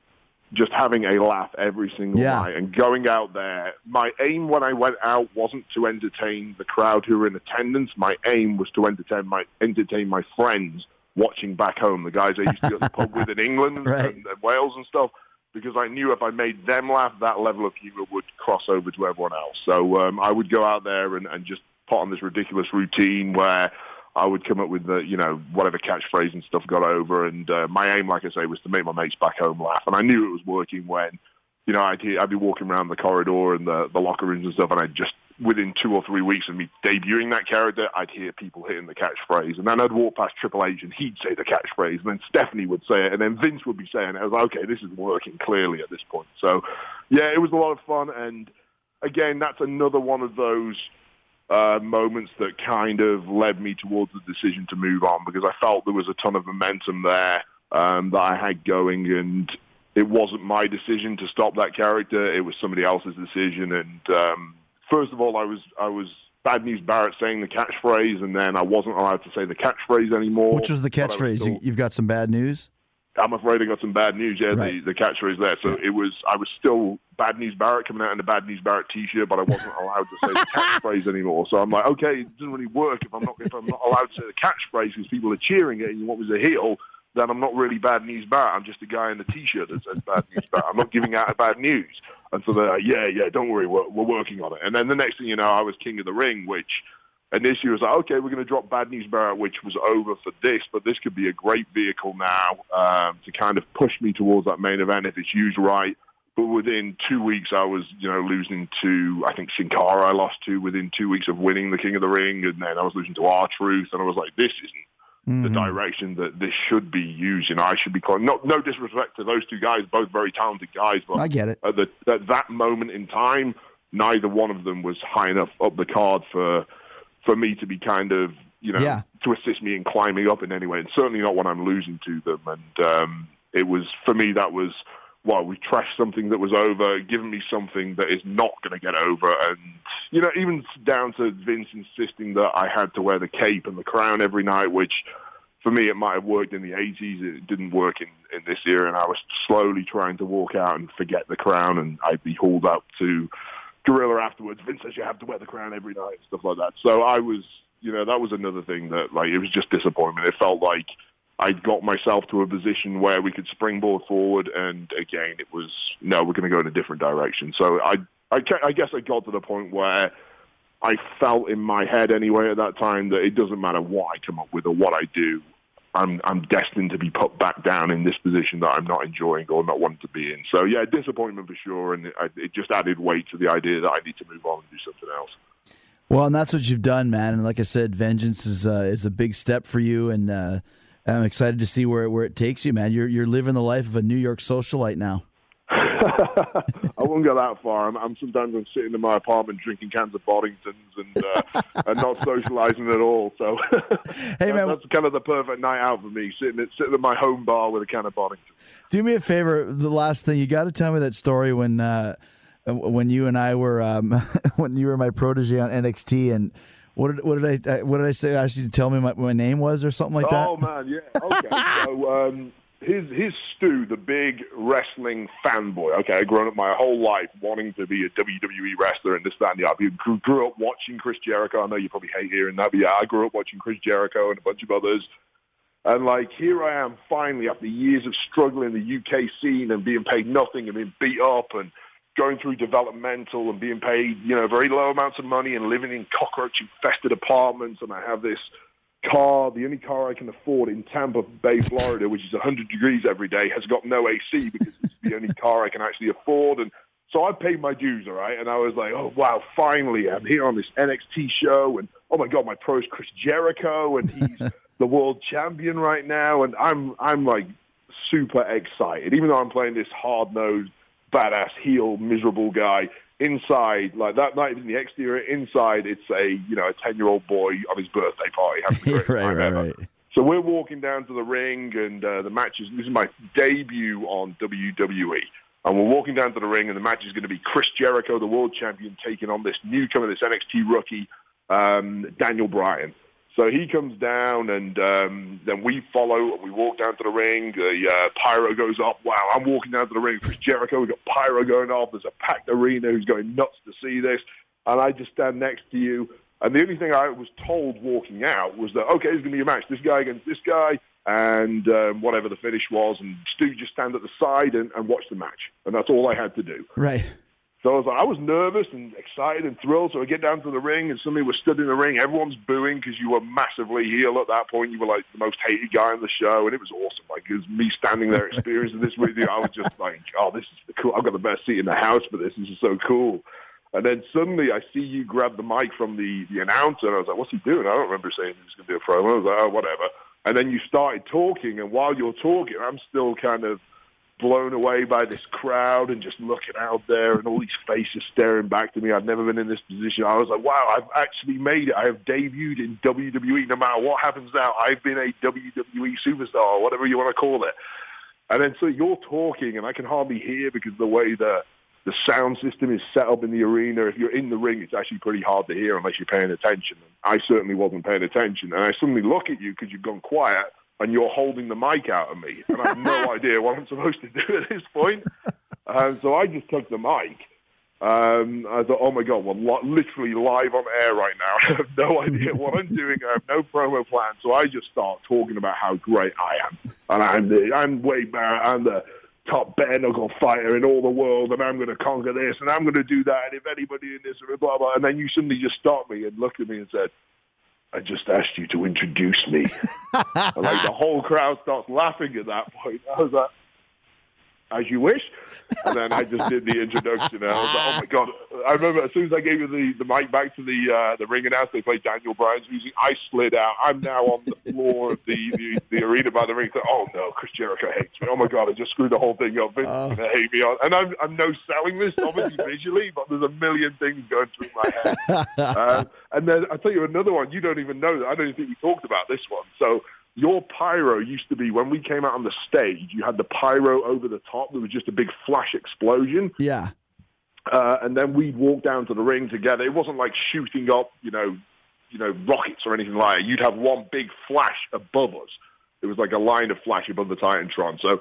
just having a laugh every single yeah. night and going out there. My aim when I went out wasn't to entertain the crowd who were in attendance. My aim was to entertain my entertain my friends watching back home, the guys I used to go to the pub with in England right. and, and Wales and stuff, because I knew if I made them laugh, that level of humor would cross over to everyone else. So um, I would go out there and, and just put on this ridiculous routine where I would come up with the, you know, whatever catchphrase and stuff got over. And uh, my aim, like I say, was to make my mates back home laugh. And I knew it was working when, you know, I'd, hear, I'd be walking around the corridor and the, the locker rooms and stuff, and I'd just, within two or three weeks of me debuting that character, I'd hear people hitting the catchphrase. And then I'd walk past Triple H and he'd say the catchphrase, and then Stephanie would say it, and then Vince would be saying it. I was like, okay, this is working clearly at this point. So, yeah, it was a lot of fun. And, again, that's another one of those Uh, moments that kind of led me towards the decision to move on, because I felt there was a ton of momentum there um, that I had going, and it wasn't my decision to stop that character. It was somebody else's decision. And um, first of all, I was I was Bad News Barrett saying the catchphrase, and then I wasn't allowed to say the catchphrase anymore. Which was the catchphrase? Still, You've got some bad news? I'm afraid I got some bad news. Yeah, right. the, the catchphrase there. So it was, I was still Bad News Barrett coming out in the Bad News Barrett T-shirt, but I wasn't allowed to say the catchphrase anymore. So I'm like, okay, it doesn't really work if I'm not if I'm not allowed to say the catchphrase because people are cheering it and you want me to heel. Then I'm not really Bad News Barrett. I'm just a guy in the T-shirt that says Bad News Barrett. I'm not giving out bad news. And so they're like, yeah, yeah, don't worry, we're, we're working on it. And then the next thing you know, I was King of the Ring, which initially was like, okay, we're going to drop Bad News Barrett, which was over for this, but this could be a great vehicle now um, to kind of push me towards that main event if it's used right. But within two weeks, I was, you know, losing to, I think, Sin Cara I lost to within two weeks of winning the King of the Ring, and then I was losing to R-Truth, and I was like, this isn't mm-hmm. the direction that this should be used. You know, I should be calling, no, no disrespect to those two guys, both very talented guys, but I get it. At, the, at that moment in time, neither one of them was high enough up the card for for me to be kind of, you know, yeah. to assist me in climbing up in any way, and certainly not when I'm losing to them. And um, it was, for me, that was, well, we trashed something that was over, given me something that is not going to get over. And, you know, even down to Vince insisting that I had to wear the cape and the crown every night, which for me, it might have worked in the eighties. It didn't work in, in this era. And I was slowly trying to walk out and forget the crown, and I'd be hauled up to Gorilla afterwards. Vince says you have to wear the crown every night and stuff like that. So I was, you know, that was another thing that, like, it was just disappointment. It felt like I got myself to a position where we could springboard forward, and again, it was, no, we're going to go in a different direction. So I, I, I guess I got to the point where I felt in my head anyway at that time that it doesn't matter what I come up with or what I do, I'm I'm destined to be put back down in this position that I'm not enjoying or not wanting to be in. So, yeah, disappointment for sure, and it, it just added weight to the idea that I need to move on and do something else. Well, and that's what you've done, man. And like I said, Vengeance is uh, is a big step for you, and uh, I'm excited to see where where it takes you, man. You're you're living the life of a New York socialite now. I won't go that far. I'm, I'm sometimes I'm sitting in my apartment drinking cans of Boddingtons and uh, and not socializing at all. So hey, man, that's kind of the perfect night out for me, sitting at, sitting at my home bar with a can of Boddington. Do me a favor. The last thing, you got to tell me that story when uh, when you and I were um, when you were my protege on N X T, and what did what did I what did I say? I asked you to tell me what my name was or something like that. Oh man, yeah. Okay, so. Um, His his Stu, the big wrestling fanboy. Okay, I've grown up my whole life wanting to be a W W E wrestler and this, that, and the other. Grew, grew up watching Chris Jericho. I know you probably hate hearing that, but yeah, I grew up watching Chris Jericho and a bunch of others. And, like, here I am finally after years of struggling in the U K scene and being paid nothing and being beat up and going through developmental and being paid, you know, very low amounts of money and living in cockroach-infested apartments. And I have this car, the only car I can afford in Tampa Bay, Florida, which is one hundred degrees every day, has got no A C because it's the only car I can actually afford. And so I paid my dues, all right? And I was like, oh, wow, finally, I'm here on this N X T show. And, oh, my God, my pro is Chris Jericho, and he's the world champion right now. And I'm, I'm like, super excited, even though I'm playing this hard-nosed, badass, heel, miserable guy. Inside, like that night in the exterior, inside it's a, you know, a ten-year-old boy on his birthday party having a great right, time right, ever. right. So we're walking down to the ring, and uh, the match is, this is my debut on W W E. And we're walking down to the ring, and the match is going to be Chris Jericho, the world champion, taking on this newcomer, this N X T rookie, um, Daniel Bryan. So he comes down, and um, then we follow. We walk down to the ring. The uh, pyro goes up. Wow, I'm walking down to the ring. Chris Jericho, we've got pyro going off. There's a packed arena who's going nuts to see this. And I just stand next to you. And the only thing I was told walking out was that, okay, it's going to be a match. This guy against this guy, and um, whatever the finish was. And Stu just stand at the side and, and watch the match. And that's all I had to do. Right. So I was like, I was nervous and excited and thrilled. So I get down to the ring, and suddenly we're stood in the ring. Everyone's booing because you were massively heel at that point. You were like the most hated guy on the show, and it was awesome. Like, it was me standing there experiencing this with you. I was just like, oh, this is cool. I've got the best seat in the house for this. This is so cool. And then suddenly I see you grab the mic from the, the announcer, and I was like, what's he doing? I don't remember saying he was going to do a promo. I was like, oh, whatever. And then you started talking, and while you're talking, I'm still kind of blown away by this crowd and just looking out there and all these faces staring back to me. I've never been in this position. I was like, wow, I've actually made it. I have debuted in W W E. No matter what happens now, I've been a W W E superstar, or whatever you want to call it. And then so you're talking, and I can hardly hear because of the way the, the sound system is set up in the arena. If you're in the ring, it's actually pretty hard to hear unless you're paying attention. I certainly wasn't paying attention. And I suddenly look at you because you've gone quiet, and you're holding the mic out of me, and I have no idea what I'm supposed to do at this point. Um, so I just took the mic. Um, I thought, oh, my God, we're li- literally live on air right now. I have no idea what I'm doing. I have no promo plan. So I just start talking about how great I am. And I'm, the, I'm Wade Barrett. I'm the top bare-knuckle fighter in all the world, and I'm going to conquer this, and I'm going to do that, and if anybody in this, blah, blah. And then you suddenly just stopped me and looked at me and said, I just asked you to introduce me. And like the whole crowd starts laughing at that point. I was like, as you wish. And then I just did the introduction. And I was like, oh, my God. I remember as soon as I gave you the, the mic back to the uh, the ring announcer, they played Daniel Bryan's music. I slid out. I'm now on the floor of the, the, the arena by the ring. So, oh, no, Chris Jericho hates me. Oh, my God, I just screwed the whole thing up. Vince Oh. is going to hate me. On. And I'm, I'm no selling this, obviously, visually, but there's a million things going through my head. um, and then I'll tell you another one. You don't even know that. I don't even think we talked about this one. So your pyro used to be, when we came out on the stage, you had the pyro over the top. There was just a big flash explosion. Yeah. Uh, and then we'd walk down to the ring together. It wasn't like shooting up, you know, you know, rockets or anything like that. You'd have one big flash above us. It was like a line of flash above the Titantron. So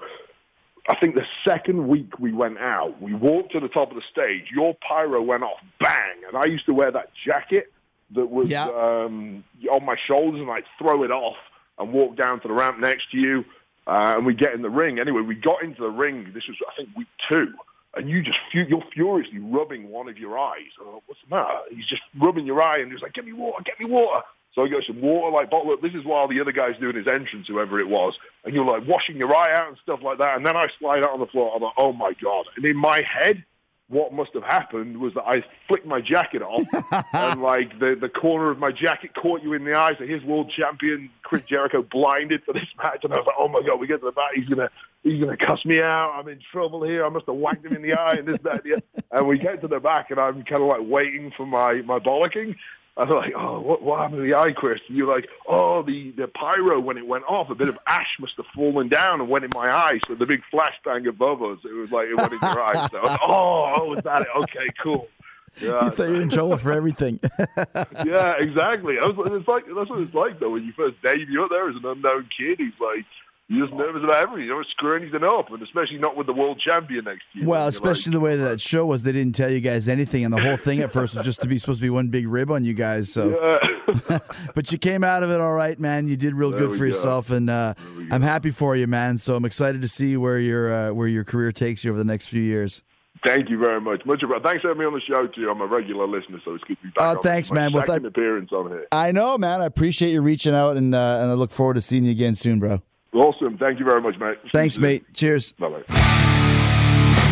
I think the second week we went out, we walked to the top of the stage. Your pyro went off, bang. And I used to wear that jacket that was Yeah. um, on my shoulders, and I'd throw it off and walk down to the ramp next to you. Uh, and we get in the ring. Anyway, we got into the ring. This was, I think, week two. And you just, fu- you're furiously rubbing one of your eyes. Oh, what's the matter? He's just rubbing your eye and he's like, get me water, get me water. So I got some water, like, bottle up. This is while the other guy's doing his entrance, whoever it was. And you're like washing your eye out and stuff like that. And then I slide out on the floor. I'm like, oh my God. And in my head, what must have happened was that I flicked my jacket off and like the, the corner of my jacket caught you in the eye. So here's world champion Chris Jericho blinded for this match. And I was like, oh my God, we get to the back. He's going to, he's going to cuss me out. I'm in trouble here. I must have whacked him in the eye and this, that, and the other. And we get to the back and I'm kind of like waiting for my, my bollocking. I was like, oh, what, what happened to the eye, Chris? And you're like, oh, the, the pyro, when it went off, a bit of ash must have fallen down and went in my eye. So the big flashbang above us, it was like it went in your eye. So I was like, oh, oh, was that it? Okay, cool. Yeah, You thought you were in trouble for everything. yeah, exactly. I was, it's like, that's what it's like, though, when you first debut up there as an unknown kid. He's like, you're just nervous about everything. You don't screw anything up, and especially not with the world champion next to you. Well, especially like, the way that show was, they didn't tell you guys anything, and the whole thing at first was just to be supposed to be one big rib on you guys. So, yeah. but you came out of it all right, man. You did real There good we for go. yourself, and uh, I'm happy for you, man. So I'm excited to see where your uh, where your career takes you over the next few years. Thank you very much. Much about. Thanks for having me on the show, too. I'm a regular listener, so it's good to be back. Oh, on. thanks, My man. Well, second th- appearance on here. I know, man. I appreciate you reaching out, and uh, and I look forward to seeing you again soon, bro. Awesome. Thank you very much, mate. Thanks, mate. Cheers. Bye-bye.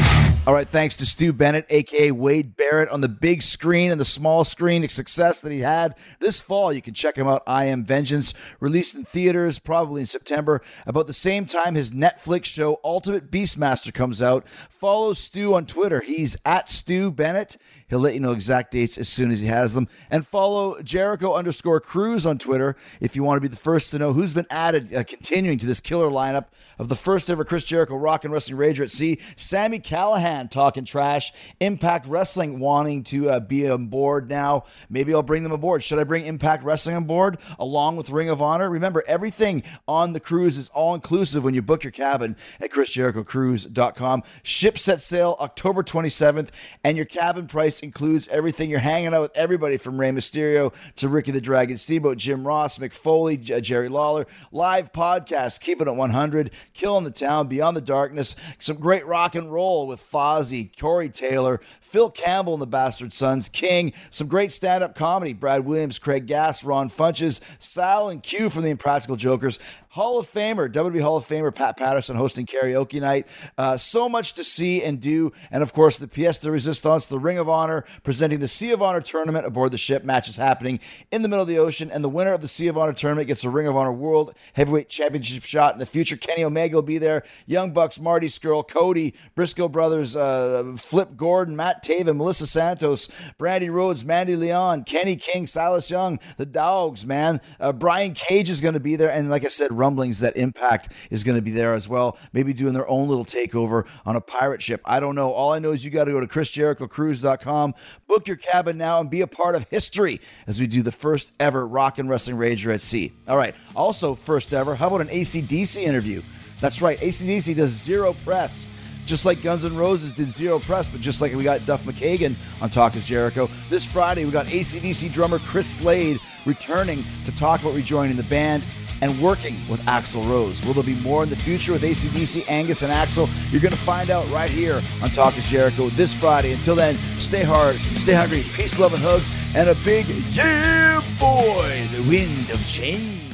All right, thanks to Stu Bennett, a k a. Wade Barrett, on the big screen and the small screen success that he had this fall. You can check him out, I Am Vengeance, released in theaters probably in September. About the same time his Netflix show Ultimate Beastmaster comes out. Follow Stu on Twitter. He's at Stu Bennett. He'll let you know exact dates as soon as he has them. And follow Jericho underscore Cruz on Twitter if you want to be the first to know who's been added, uh, continuing to this killer lineup of the first ever Chris Jericho Rock and Wrestling Rager at Sea. Sami Callihan talking trash. Impact Wrestling wanting to uh, be on board now. Maybe I'll bring them aboard. Should I bring Impact Wrestling on board along with Ring of Honor? Remember, everything on the cruise is all-inclusive when you book your cabin at chris jericho cruise dot com. Ship set sail October twenty-seventh, and your cabin price includes everything. You're hanging out with everybody from Rey Mysterio to Ricky the Dragon Steamboat, Jim Ross, Mick Foley, J- Jerry Lawler, live podcasts, Keeping It one hundred, Killing the Town, Beyond the Darkness, some great rock and roll with Fozzy, Corey Taylor, Phil Campbell and the Bastard Sons, King, some great stand-up comedy, Brad Williams, Craig Gass, Ron Funches, Sal and Q from the Impractical Jokers, Hall of Famer, W W E Hall of Famer Pat Patterson hosting karaoke night. Uh, so much to see and do. And of course, the Pièce de Resistance, the Ring of Honor, presenting the Sea of Honor tournament aboard the ship. Matches happening in the middle of the ocean. And the winner of the Sea of Honor tournament gets a Ring of Honor World Heavyweight Championship shot in the future. Kenny Omega will be there. Young Bucks, Marty Scurll, Cody, Briscoe Brothers, uh, Flip Gordon, Matt Taven, Melissa Santos, Brandy Rhodes, Mandy Leon, Kenny King, Silas Young, the Dogs, man. Uh, Brian Cage is going to be there. And like I said, rumblings that Impact is going to be there as well, maybe doing their own little takeover on a pirate ship. I don't know. All I know is you got to go to chris jericho cruise dot com, book your cabin now, and be a part of history as we do the first ever Rock and Wrestling Rager at Sea. All right. Also, first ever, how about an A C D C interview? That's right. A C D C does zero press. Just like Guns N' Roses did zero press, but just like we got Duff McKagan on Talk is Jericho. This Friday, we got A C D C drummer Chris Slade returning to talk about rejoining the band and working with Axl Rose. Will there be more in the future with A C D C, Angus, and Axl? You're going to find out right here on Talk is Jericho this Friday. Until then, stay hard, stay hungry, peace, love, and hugs, and a big yeah, boy, the wind of change.